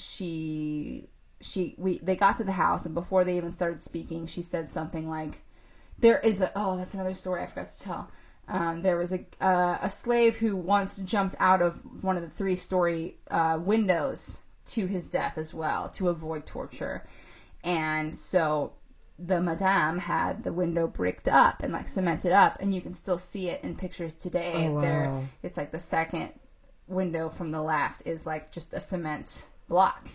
she, she, we, they got to the house, and before they even started speaking, she said something like, there is a, oh, that's another story I forgot to tell. Um, there was a uh, a slave who once jumped out of one of the three-story uh, windows to his death as well to avoid torture, and so the madame had the window bricked up and like cemented up, and you can still see it in pictures today. Oh, wow. There, it's like the second window from the left is like just a cement block.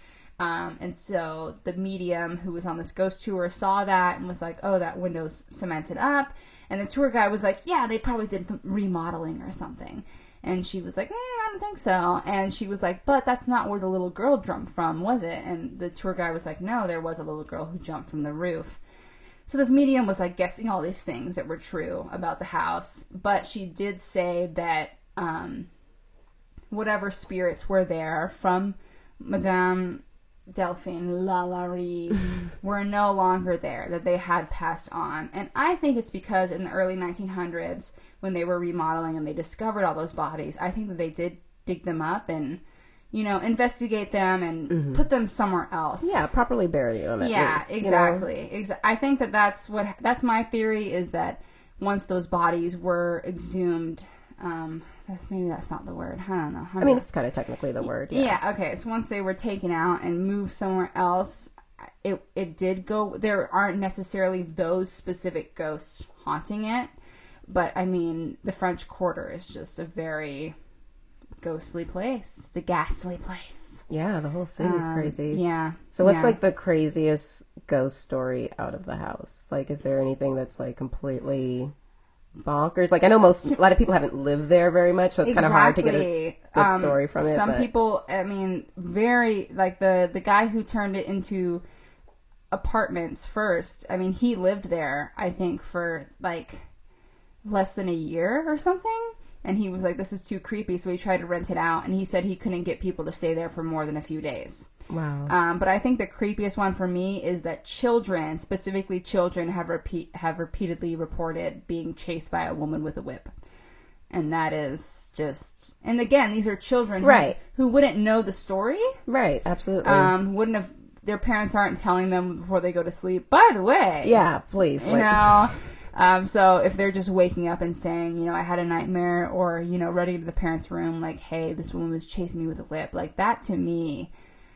Um, and so the medium who was on this ghost tour saw that and was like, oh, that window's cemented up. And the tour guide was like, yeah, they probably did remodeling or something. And she was like, mm, I don't think so. And she was like, but that's not where the little girl jumped from, was it? And the tour guide was like, no, there was a little girl who jumped from the roof. So this medium was like guessing all these things that were true about the house. But she did say that um, whatever spirits were there from Madame Delphine Lalaurie were no longer there, that they had passed on. And I think it's because in the early nineteen hundreds, when they were remodeling and they discovered all those bodies, I think that they did dig them up and, you know, investigate them and mm-hmm. put them somewhere else. Yeah, properly bury them at yeah, least, exactly. You know? Exa- I think that that's what, that's my theory, is that once those bodies were exhumed, um, maybe that's not the word. I don't know. I, I mean, it's kind of technically the word. Yeah. yeah. Okay. So once they were taken out and moved somewhere else, it it did go. There aren't necessarily those specific ghosts haunting it, but I mean, the French Quarter is just a very ghostly place. It's a ghastly place. Yeah, the whole city's Um, yeah. Yeah. So what's yeah. like the craziest ghost story out of the house? Like, is there anything that's like completely bonkers? Like, I know most a lot of people haven't lived there very much, so it's exactly. kind of hard to get a good um, story from it. Some but... people, I mean, very like the the guy who turned it into apartments first. I mean, he lived there, I think, for like less than a year or something. And he was like, this is too creepy. So he tried to rent it out. And he said he couldn't get people to stay there for more than a few days. Wow. Um, but I think the creepiest one for me is that children, specifically children, have repeat have repeatedly reported being chased by a woman with a whip. And that is just... And again, these are children who, right. who wouldn't know the story. Right, absolutely. Um, wouldn't have... Their parents aren't telling them before they go to sleep, by the way. Yeah, please. You like... know... Um, so if they're just waking up and saying, you know, I had a nightmare, or, you know, running to the parents' room, like, hey, this woman was chasing me with a whip, like, that to me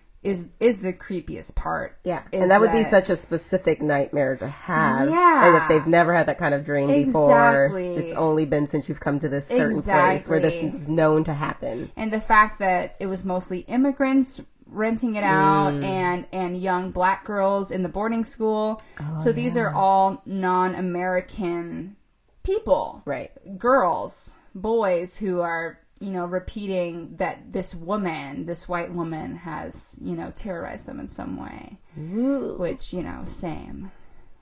is is the creepiest part. Yeah, and that would be such a specific nightmare to have. Yeah. And if they've never had that kind of dream Exactly. before, it's only been since you've come to this certain Exactly. place where this is known to happen. And the fact that it was mostly immigrants renting it out Mm. and and young black girls in the boarding school. Oh, so these yeah. are all non-American people. Right. Girls, boys who are, you know, repeating that this woman, this white woman has, you know, terrorized them in some way. Ooh. Which, you know, same.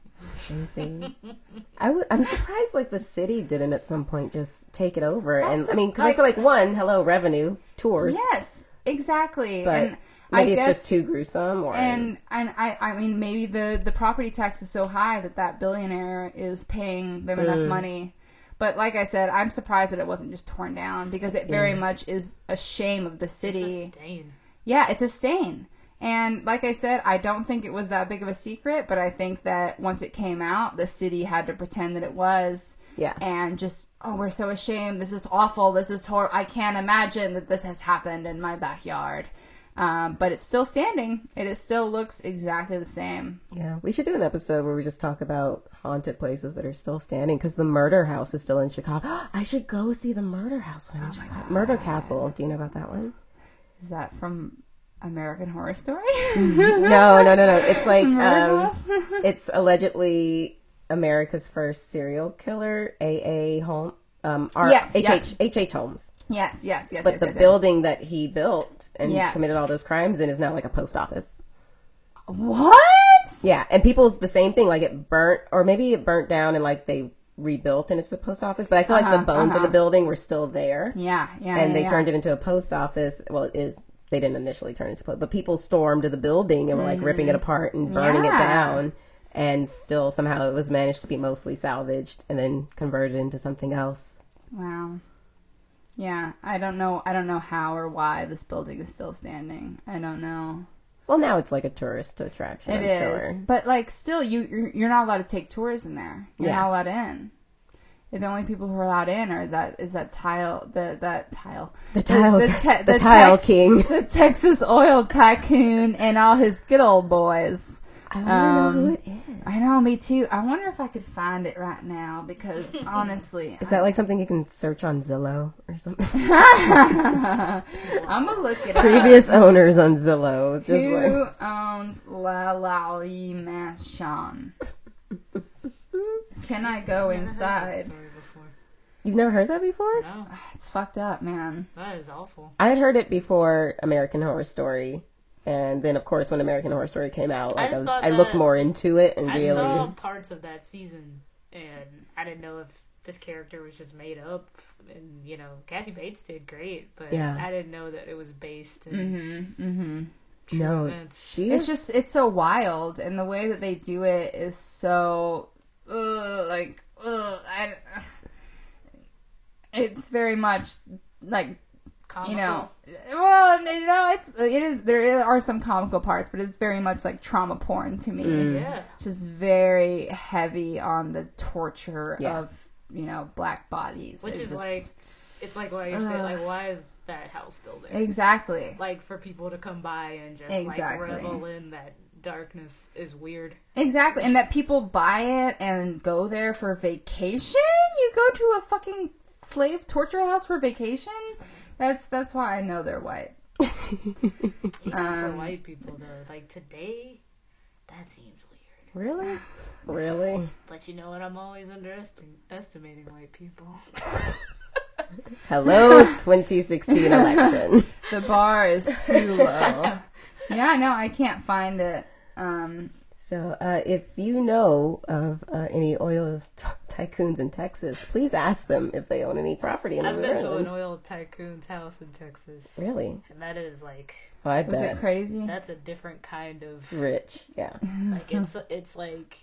Crazy. I w- I'm surprised, like, the city didn't at some point just take it over. That's and I mean, because like- I feel like, one, hello, revenue, tours. Yes, exactly. But and maybe I it's guess, just too gruesome. Or... And and I, I mean, maybe the, the property tax is so high that that billionaire is paying them enough Mm. money. But like I said, I'm surprised that it wasn't just torn down, because it very Yeah. much is a shame of the It's city. a stain. Yeah, it's a stain. And like I said, I don't think it was that big of a secret, but I think that once it came out, the city had to pretend that it was. Yeah. And just, oh, we're so ashamed. This is awful. This is horrible. I can't imagine that this has happened in my backyard. Um, but it's still standing. It is still looks exactly the same. Yeah, we should do an episode where we just talk about haunted places that are still standing, because the murder house is still in Chicago. I should go see the murder house when I'm in Chicago. Murder Castle. Do you know about that one? Is that from American Horror Story? No, no, no, no. It's like, Murder um, house? it's allegedly America's first serial killer, A A. Holm, um, our Yes, H H yes. H H Holmes. Yes, yes, yes. But yes, the yes, yes. building that he built and Yes. committed all those crimes in is now like a post office. What? Yeah, and people's the same thing. Like it burnt, or maybe it burnt down and like they rebuilt and it's a post office. But I feel like Uh-huh, the bones uh-huh. of the building were still there, Yeah, yeah. and yeah, they yeah. turned it into a post office. Well, it is. They didn't initially turn it into a post, but people stormed the building and were like ripping it apart and burning it Mm-hmm. Yeah. down. And still somehow it was managed to be mostly salvaged and then converted into something else. Wow. Yeah, I don't know. I don't know how or why this building is still standing. I don't know. Well, now it's like a tourist attraction. It I'm is, sure. but like still, you you're, you're not allowed to take tours in there. You're Yeah. not allowed in. The only people who are allowed in are that is that tile the that tile The tile, the, the, te- the tile Tex- king. the Texas oil tycoon and all his good old boys. I want to know who Um, it is. I know, me too. I wonder if I could find it right now because honestly, Is that like something you can search on Zillow or something? I'm gonna look it up. Previous owners on Zillow. Just Who like, owns La Laurie Mansion? Can I go inside? Story before. you've never heard that before? No, It's fucked up, man. that is awful. I had heard it before American Horror Story. And then, of course, when American Horror Story came out, like, I, just was, thought I looked that- more into it and I really... saw parts of that season, and I didn't know if this character was just made up. And you know, Kathy Bates did great, but Yeah. I didn't know that it was based in Mm-hmm. Mm-hmm. true No, events. she It's is... just it's so wild, and the way that they do it is so uh, like uh, I. It's very much like Comical. you know, well, you know, it's it is there are some comical parts, but it's very much like trauma porn to me. Mm. yeah, Just very heavy on the torture Yeah. of you know black bodies, which It's is just- like, it's like what you're saying. Ugh. Like, why is that house still there? exactly. Like, for people to come by and just Exactly. like revel in that darkness is weird. Exactly, and that people buy it and go there for vacation. You go to a fucking slave torture house for vacation. That's that's why I know they're white. Even Um, for white people, though, like today, that seems weird. Really? Really? But you know what? I'm always underestimating white people. Hello, twenty sixteen election. The bar is too low. Yeah, no, I can't find it. Um, So, uh, if you know of uh, any oil t- tycoons in Texas, please ask them if they own any property in the I've been to an Marylands. oil tycoon's house in Texas, Really? and that is like Oh, I was bet. it crazy? that's a different kind of Rich, yeah. like it's it's like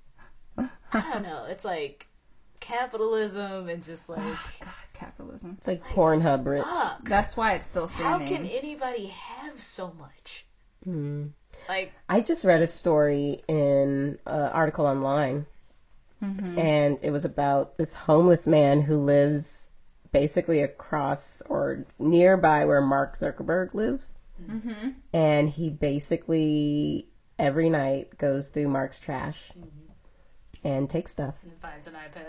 I don't know. It's like capitalism and just like God, capitalism. It's like Pornhub rich. fuck. That's why it's still How standing. can anybody have so much? Hmm. Like I just read a story in an article online, Mm-hmm. and it was about this homeless man who lives basically across or nearby where Mark Zuckerberg lives. Mm-hmm. And he basically every night goes through Mark's trash and takes stuff. and finds an iPad.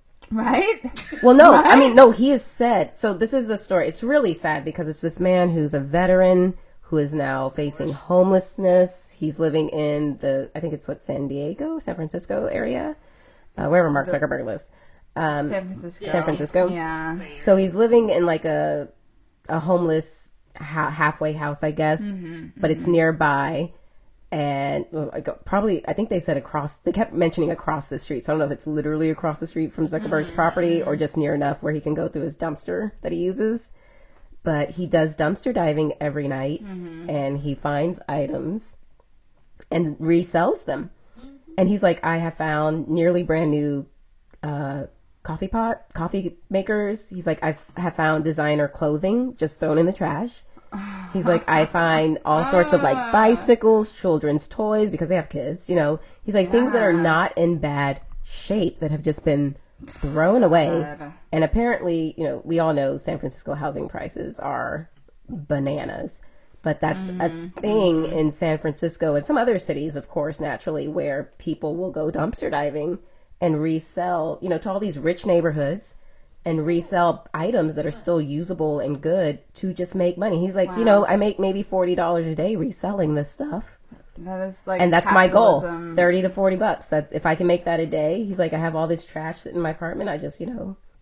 Right? Well, no, I Right? mean, no, he is said. So this is a story. It's really sad because it's this man who's a veteran who is now facing homelessness. He's living in the, I think it's what, San Diego, San Francisco area, uh, wherever Mark Zuckerberg lives. Um, San Francisco. San Francisco. Yeah. So he's living in like a a homeless ha- halfway house, I guess, Mm-hmm, but it's nearby. And well, like probably, I think they said across. They kept mentioning across the street. So I don't know if it's literally across the street from Zuckerberg's Mm-hmm. property or just near enough where he can go through his dumpster that he uses. But he does dumpster diving every night, Mm-hmm. and he finds items and resells them. And he's like, I have found nearly brand new uh, coffee pot, coffee makers. He's like, I have found designer clothing just thrown in the trash. He's like, I find all sorts of like bicycles, children's toys, because they have kids, you know. He's like, things that are not in bad shape that have just been thrown away. God. And apparently, you know, we all know San Francisco housing prices are bananas. But that's a thing in San Francisco and some other cities, of course, naturally, where people will go dumpster diving and resell, you know, to all these rich neighborhoods and resell items that are still usable and good to just make money. He's like, you know, I make maybe forty dollars a day reselling this stuff. That is like And that's my goal, capitalism. thirty to forty bucks. That's if I can make that a day. He's like, I have all this trash sitting in my apartment. I just, you know,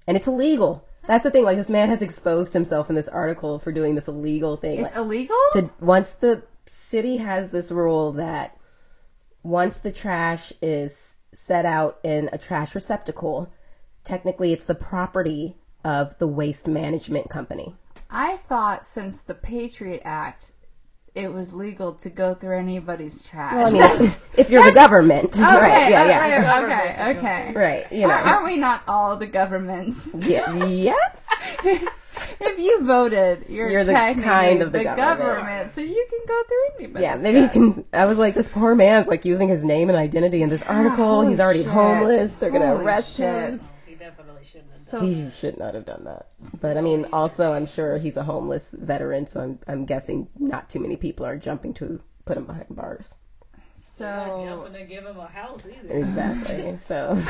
and it's illegal. That's the thing. Like, this man has exposed himself in this article for doing this illegal thing. It's like, illegal? to once the city has this rule that once the trash is set out in a trash receptacle, technically it's the property of the waste management company. I thought since the Patriot Act, it was legal to go through anybody's trash. Well, I mean, that's, if you're the government, okay, right? Yeah, uh, yeah, right, okay, okay. right. You know, Aren't we not all the governments? yeah, yes. If you voted, you're, You're the technically kind of the the government. government, so you can go through anybody's Yeah, maybe you trash. can. I was like, this poor man's like using his name and identity in this article. holy He's already shit. homeless. They're gonna Holy arrest shit. him. He definitely shouldn't have So He should not have done that. But I mean, also, I'm sure he's a homeless veteran, so I'm I'm guessing not too many people are jumping to put him behind bars. Not so jumping to give him a house either. Exactly. So,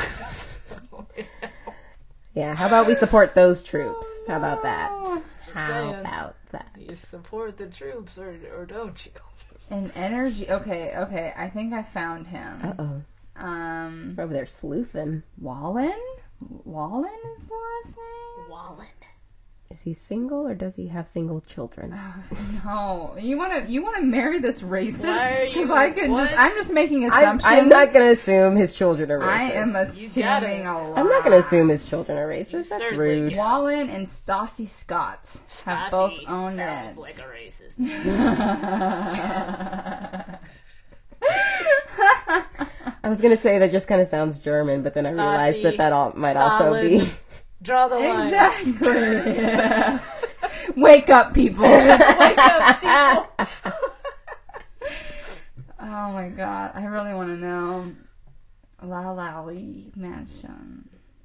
yeah. How about we support those troops? How about that? How saying. about that? You support the troops or or don't you? an energy. Okay, okay. I think I found Uh him. oh. Um, Over there sleuthing. Wallen. Wallen is the last name. Wallen. Is he single or does he have single children? No, you want to you want to marry this Why are racist? you- Because I could just what? I'm just making I'm, assumptions. I'm not going to assume his children are racist. I am gotta assuming a assume. lot. I'm not going to assume his children are racist. You That's certainly rude. can. Wallen and Stassi Scott have both Stassi owned sounds it. like a racist. I was going to say that just kind of sounds German, but then I realized that that all might also be. Stalin. Draw the line. Exactly. Yeah. Wake up, people. Wake up, sheeple. Oh my god, I really want to know. La La Lee Mansion.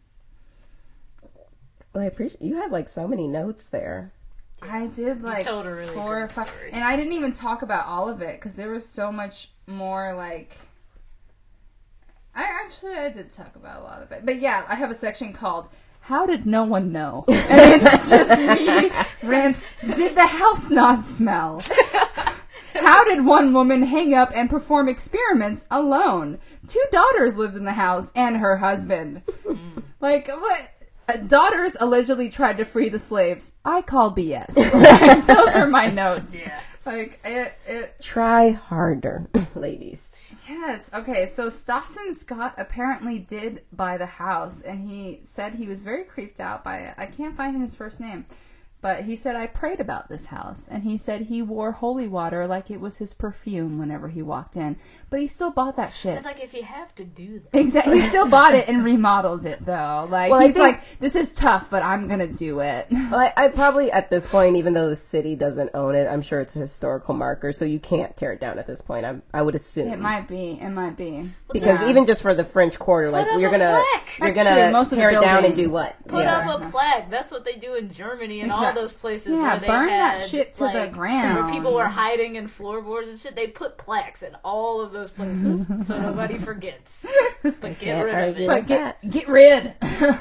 Well, I appreciate you have like so many notes there. I did like told a really four or good five, story. and I didn't even talk about all of it because there was so much more. Like, I actually I did talk about a lot of it, but yeah, I have a section called "How Did No One Know?" and it's just me rant. Did the house not smell? How did one woman hang up and perform experiments alone? Two daughters lived in the house and her husband. Like, what? Uh, daughters allegedly tried to free the slaves. I call B S. Like, those are my notes. Yeah. Like, it, it, Try harder, ladies. yes. Okay, so Stassen Scott apparently did buy the house, and he said he was very creeped out by it. I can't find his first name. But he said, I prayed about this house. And he said he wore holy water like it was his perfume whenever he walked in. But he still bought that shit. It's like if you have to do that. Exactly. He still bought it and remodeled it, though. Like, Well, I he's think- like, this is tough, but I'm going to do it. Well, I, I probably at this point, even though the city doesn't own it, I'm sure it's a historical marker, so you can't tear it down at this point. I, I would assume It might be. It might be. because Yeah. even just for the French Quarter, like up you're a gonna plaque. you're That's gonna true. Most of the tear it down and do buildings. what? Put Yeah. up a flag. That's what they do in Germany and all Exact- those places. Yeah, where they burn that had, shit to the like, ground. Where people were hiding in floorboards and shit. They put plaques in all of those places so nobody forgets. But get Can't rid of argue it. with But get, that. get rid.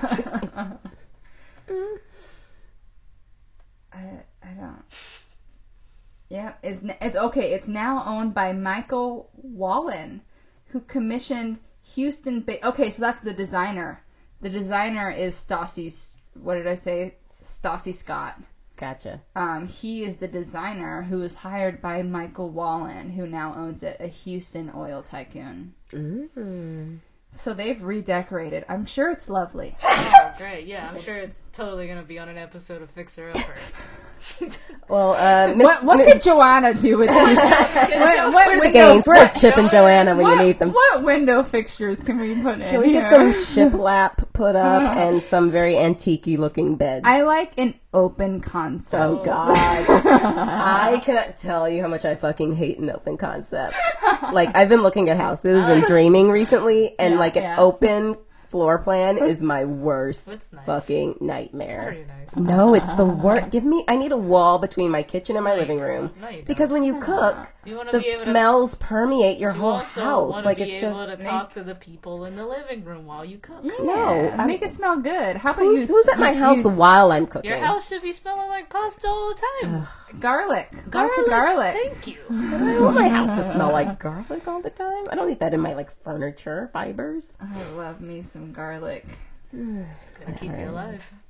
I, I don't. Yeah, it's, n- it's okay. It's now owned by Michael Wallen, who commissioned Houston. Ba- okay, so that's the designer. The designer is Stassi. What did I say? Stassi Scott. Gotcha. Um, he is the designer who was hired by Michael Wallen, who now owns it, a Houston oil tycoon. Mm. So they've redecorated. I'm sure it's lovely. Oh, great. Yeah, I'm sure it's totally going to be on an episode of Fixer Upper. Well, uh, Miss, What, what Miss- could Joanna do with these? what, what Where are the window- games? We're Chip and Joanna when what, you need them. what window fixtures can we put in Can we get here? some shiplap put up and some very antique-y looking beds? I like an open concept. Oh God! I cannot tell you how much I fucking hate an open concept. Like I've been looking at houses and dreaming recently, and like an yeah. open floor plan is my worst That's nice. fucking nightmare. Pretty nice. No, it's the worst. Give me. I need a wall between my kitchen and my living you room don't. No, you don't. because when you cook, You want to the be able to smells permeate your You whole also house. want Like to it's be able just to talk to the people in the living room while you cook. Yeah, No, I'm- make it smell good. How about who's, you? who's at my you- house you- while I'm cooking? Your house should be smelling like pasta all the time. garlic. Lots of garlic. Thank you. I don't want my house to smell like garlic all the time. I don't need that in my like furniture fibers. I love me some garlic. Just gonna keep you alive.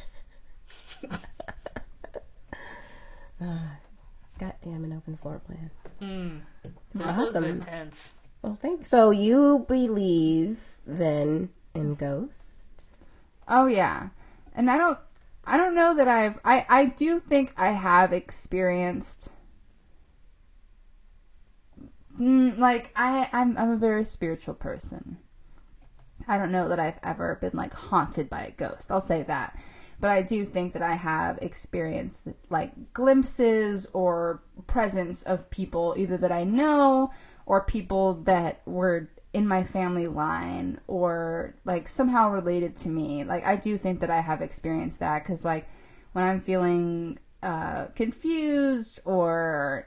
uh, goddamn an open floor plan. Mm. This Awesome. was intense. Well, thank. So you believe then in ghosts? Oh yeah, and I don't, I don't know that I've, I, I do think I have experienced, mm, like I, I'm, I'm a very spiritual person. I don't know that I've ever been like haunted by a ghost. I'll say that, but I do think that I have experienced like glimpses or presence of people either that I know or people that were in my family line or like somehow related to me. Like I do think that I have experienced that because like when I'm feeling uh, confused or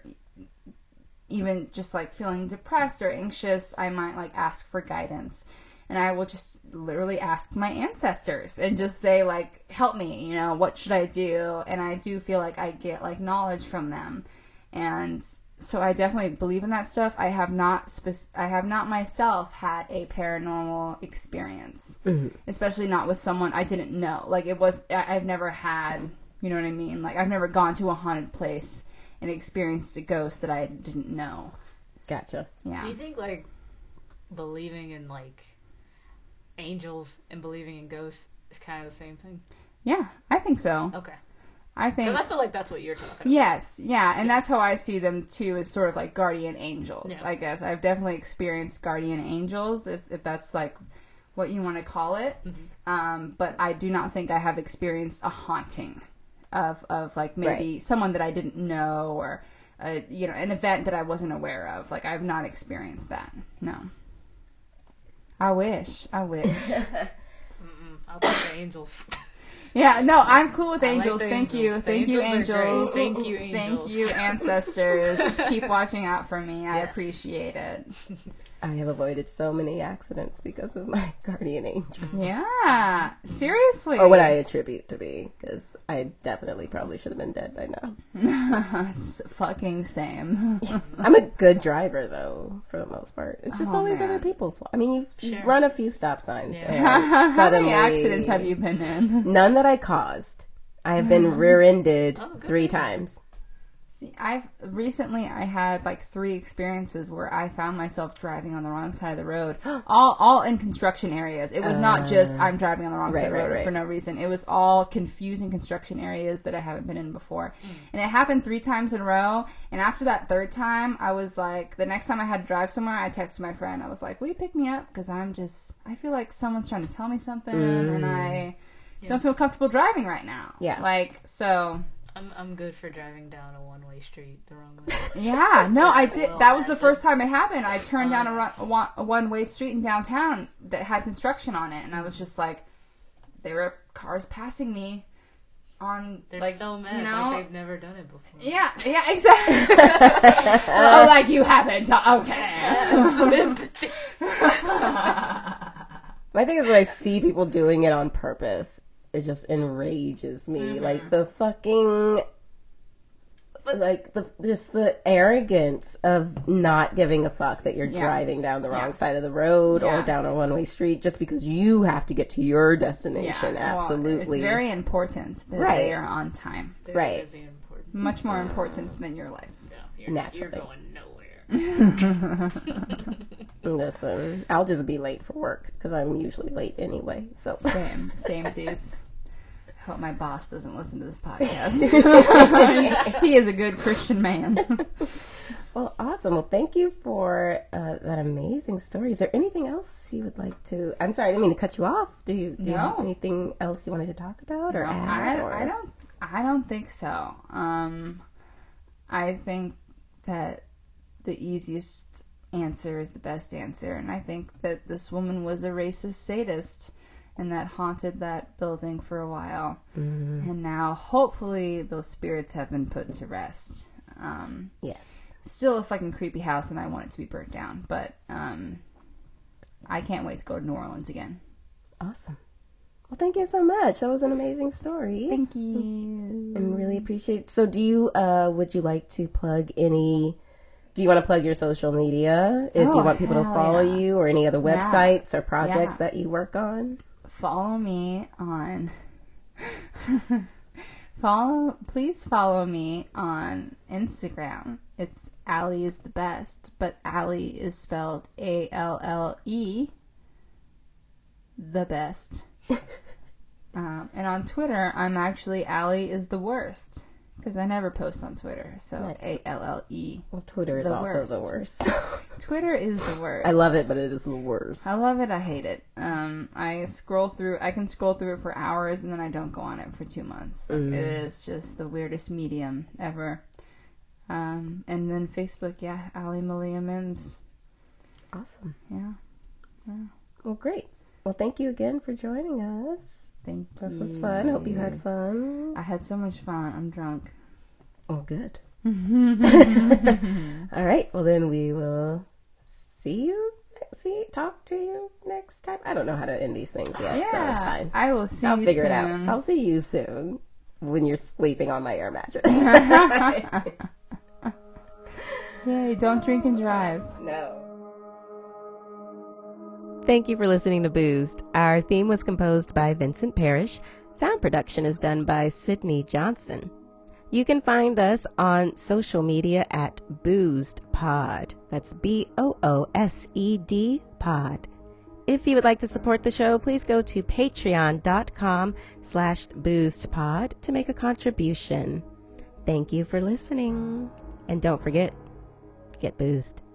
even just like feeling depressed or anxious, I might like ask for guidance. And I will just literally ask my ancestors and just say like, help me, you know, what should I do? And I do feel like I get like knowledge from them. And so I definitely believe in that stuff. I have not, spe- I have not myself had a paranormal experience, mm-hmm. especially not with someone I didn't know. Like it was, I- I've never had, you know what I mean? Like I've never gone to a haunted place and experienced a ghost that I didn't know. Gotcha. Yeah. Do you think like believing in like angels and believing in ghosts is kind of the same thing? Yeah, I think so. Okay. I think Because I feel like that's what you're talking about. yes, yeah, and that's how I see them too, as sort of like guardian angels. Yeah. I guess I've definitely experienced guardian angels, if if that's like what you want to call it. Mm-hmm. Um, but I do not think I have experienced a haunting of of like maybe Right. someone that I didn't know or a, you know, an event that I wasn't aware of. Like I've not experienced that. No. I wish. I wish. Mm-mm. I'll take the angels. Yeah, no, I'm cool with I like angels. the Thank angels. you. The Thank you, angels are great. angels. Thank you, Thank angels. you, ancestors. Keep watching out for me. I Yes. appreciate it. I have avoided so many accidents because of my guardian angel. Yeah. Seriously. Or what I attribute to be, because I definitely probably should have been dead by now. S- fucking same. I'm a good driver, though, for the most part. It's just Oh, always man. other people's fault. I mean, you've, you've Sure. run a few stop signs. Yeah. And How suddenly, many accidents have you been in? None that I caused. I have been rear-ended Oh, good. three times. See, I've recently I had like three experiences where I found myself driving on the wrong side of the road, all all in construction areas. It was not just I'm driving on the wrong right, side of the right, road right. for no reason. It was all confusing construction areas that I haven't been in before, and it happened three times in a row. And after that third time, I was like, the next time I had to drive somewhere, I texted my friend. I was like, "Will you pick me up? Because I'm just I feel like someone's trying to tell me something, and I Yeah. don't feel comfortable driving right now." Yeah. like so. I'm I'm good for driving down a one way street the wrong way. Yeah, no, I did. Well, That was the that's first time it happened. I turned Oh, down a, run, yes. a, one, a one-way street in downtown that had construction on it, and I was just like, there were cars passing me on, They're like, so mad you know, like they've never done it before. yeah, yeah, exactly. Oh, like you haven't. Okay. Some empathy. My thing is when I see people doing it on purpose, it just enrages me. Mm-hmm. Like the fucking, like the just the arrogance of not giving a fuck that you're Yeah. driving down the wrong Yeah. side of the road or Yeah. down a one way street just because you have to get to your destination. Yeah, well, Absolutely, it's very important that Right. they are on time. Very Right. busy and important. Much more important than your life. Yeah, you're, Naturally. you're going nowhere. Listen, I'll just be late for work because I'm usually late anyway. So Same, same Z's. Hope my boss doesn't listen to this podcast. He is a good Christian man. well, awesome. Well, thank you for uh, that amazing story. Is there anything else you would like to? I'm sorry, I didn't mean to cut you off. Do you? Do you have No. anything else you wanted to talk about or No, add? I, or? I don't. I don't think so. Um, I think that the easiest answer is the best answer, and I think that this woman was a racist sadist, and that haunted that building for a while, Mm-hmm. and now hopefully those spirits have been put to rest. Um, Yes. still a fucking creepy house, and I want it to be burnt down, but um, I can't wait to go to New Orleans again. Awesome. Well, thank you so much. That was an amazing story. Thank you. And really appreciate. So, do you? Uh, would you like to plug any? Do you want to plug your social media? If, do Oh, you want people to hell follow yeah. you or any other Yeah. websites or projects Yeah. that you work on? follow me on follow please follow me on Instagram. It's Allie is the best, but Allie is spelled A L L E, the best. um, and on Twitter, I'm actually Allie is the worst, because I never post on Twitter. So Nice. A L L E. Well, Twitter is The also worst. the worst. Twitter is the worst. I love it, but it is the worst. I love it. I hate it. Um, I scroll through. I can scroll through it for hours, and then I don't go on it for two months. Like, Mm. It is just the weirdest medium ever. Um, and then Facebook, yeah, Ali Malia Mims. Awesome. Yeah, Well, great. Well, thank you again for joining us. thank you. This was fun. Hope you had fun. I had so much fun. I'm drunk. Oh, good. All right. Well, then we will see you. See, talk to you next time. I don't know how to end these things yet, Yeah, so it's fine. I will see I'll you figure soon. it out. I'll see you soon when you're sleeping on my air mattress. Yay! Don't drink and drive. No. Thank you for listening to Boozed. Our theme was composed by Vincent Parrish. Sound production is done by Sydney Johnson. You can find us on social media at Boozed Pod. That's B O O S E D Pod. If you would like to support the show, please go to patreon.com slash boozedpod to make a contribution. Thank you for listening. And don't forget, get boozed.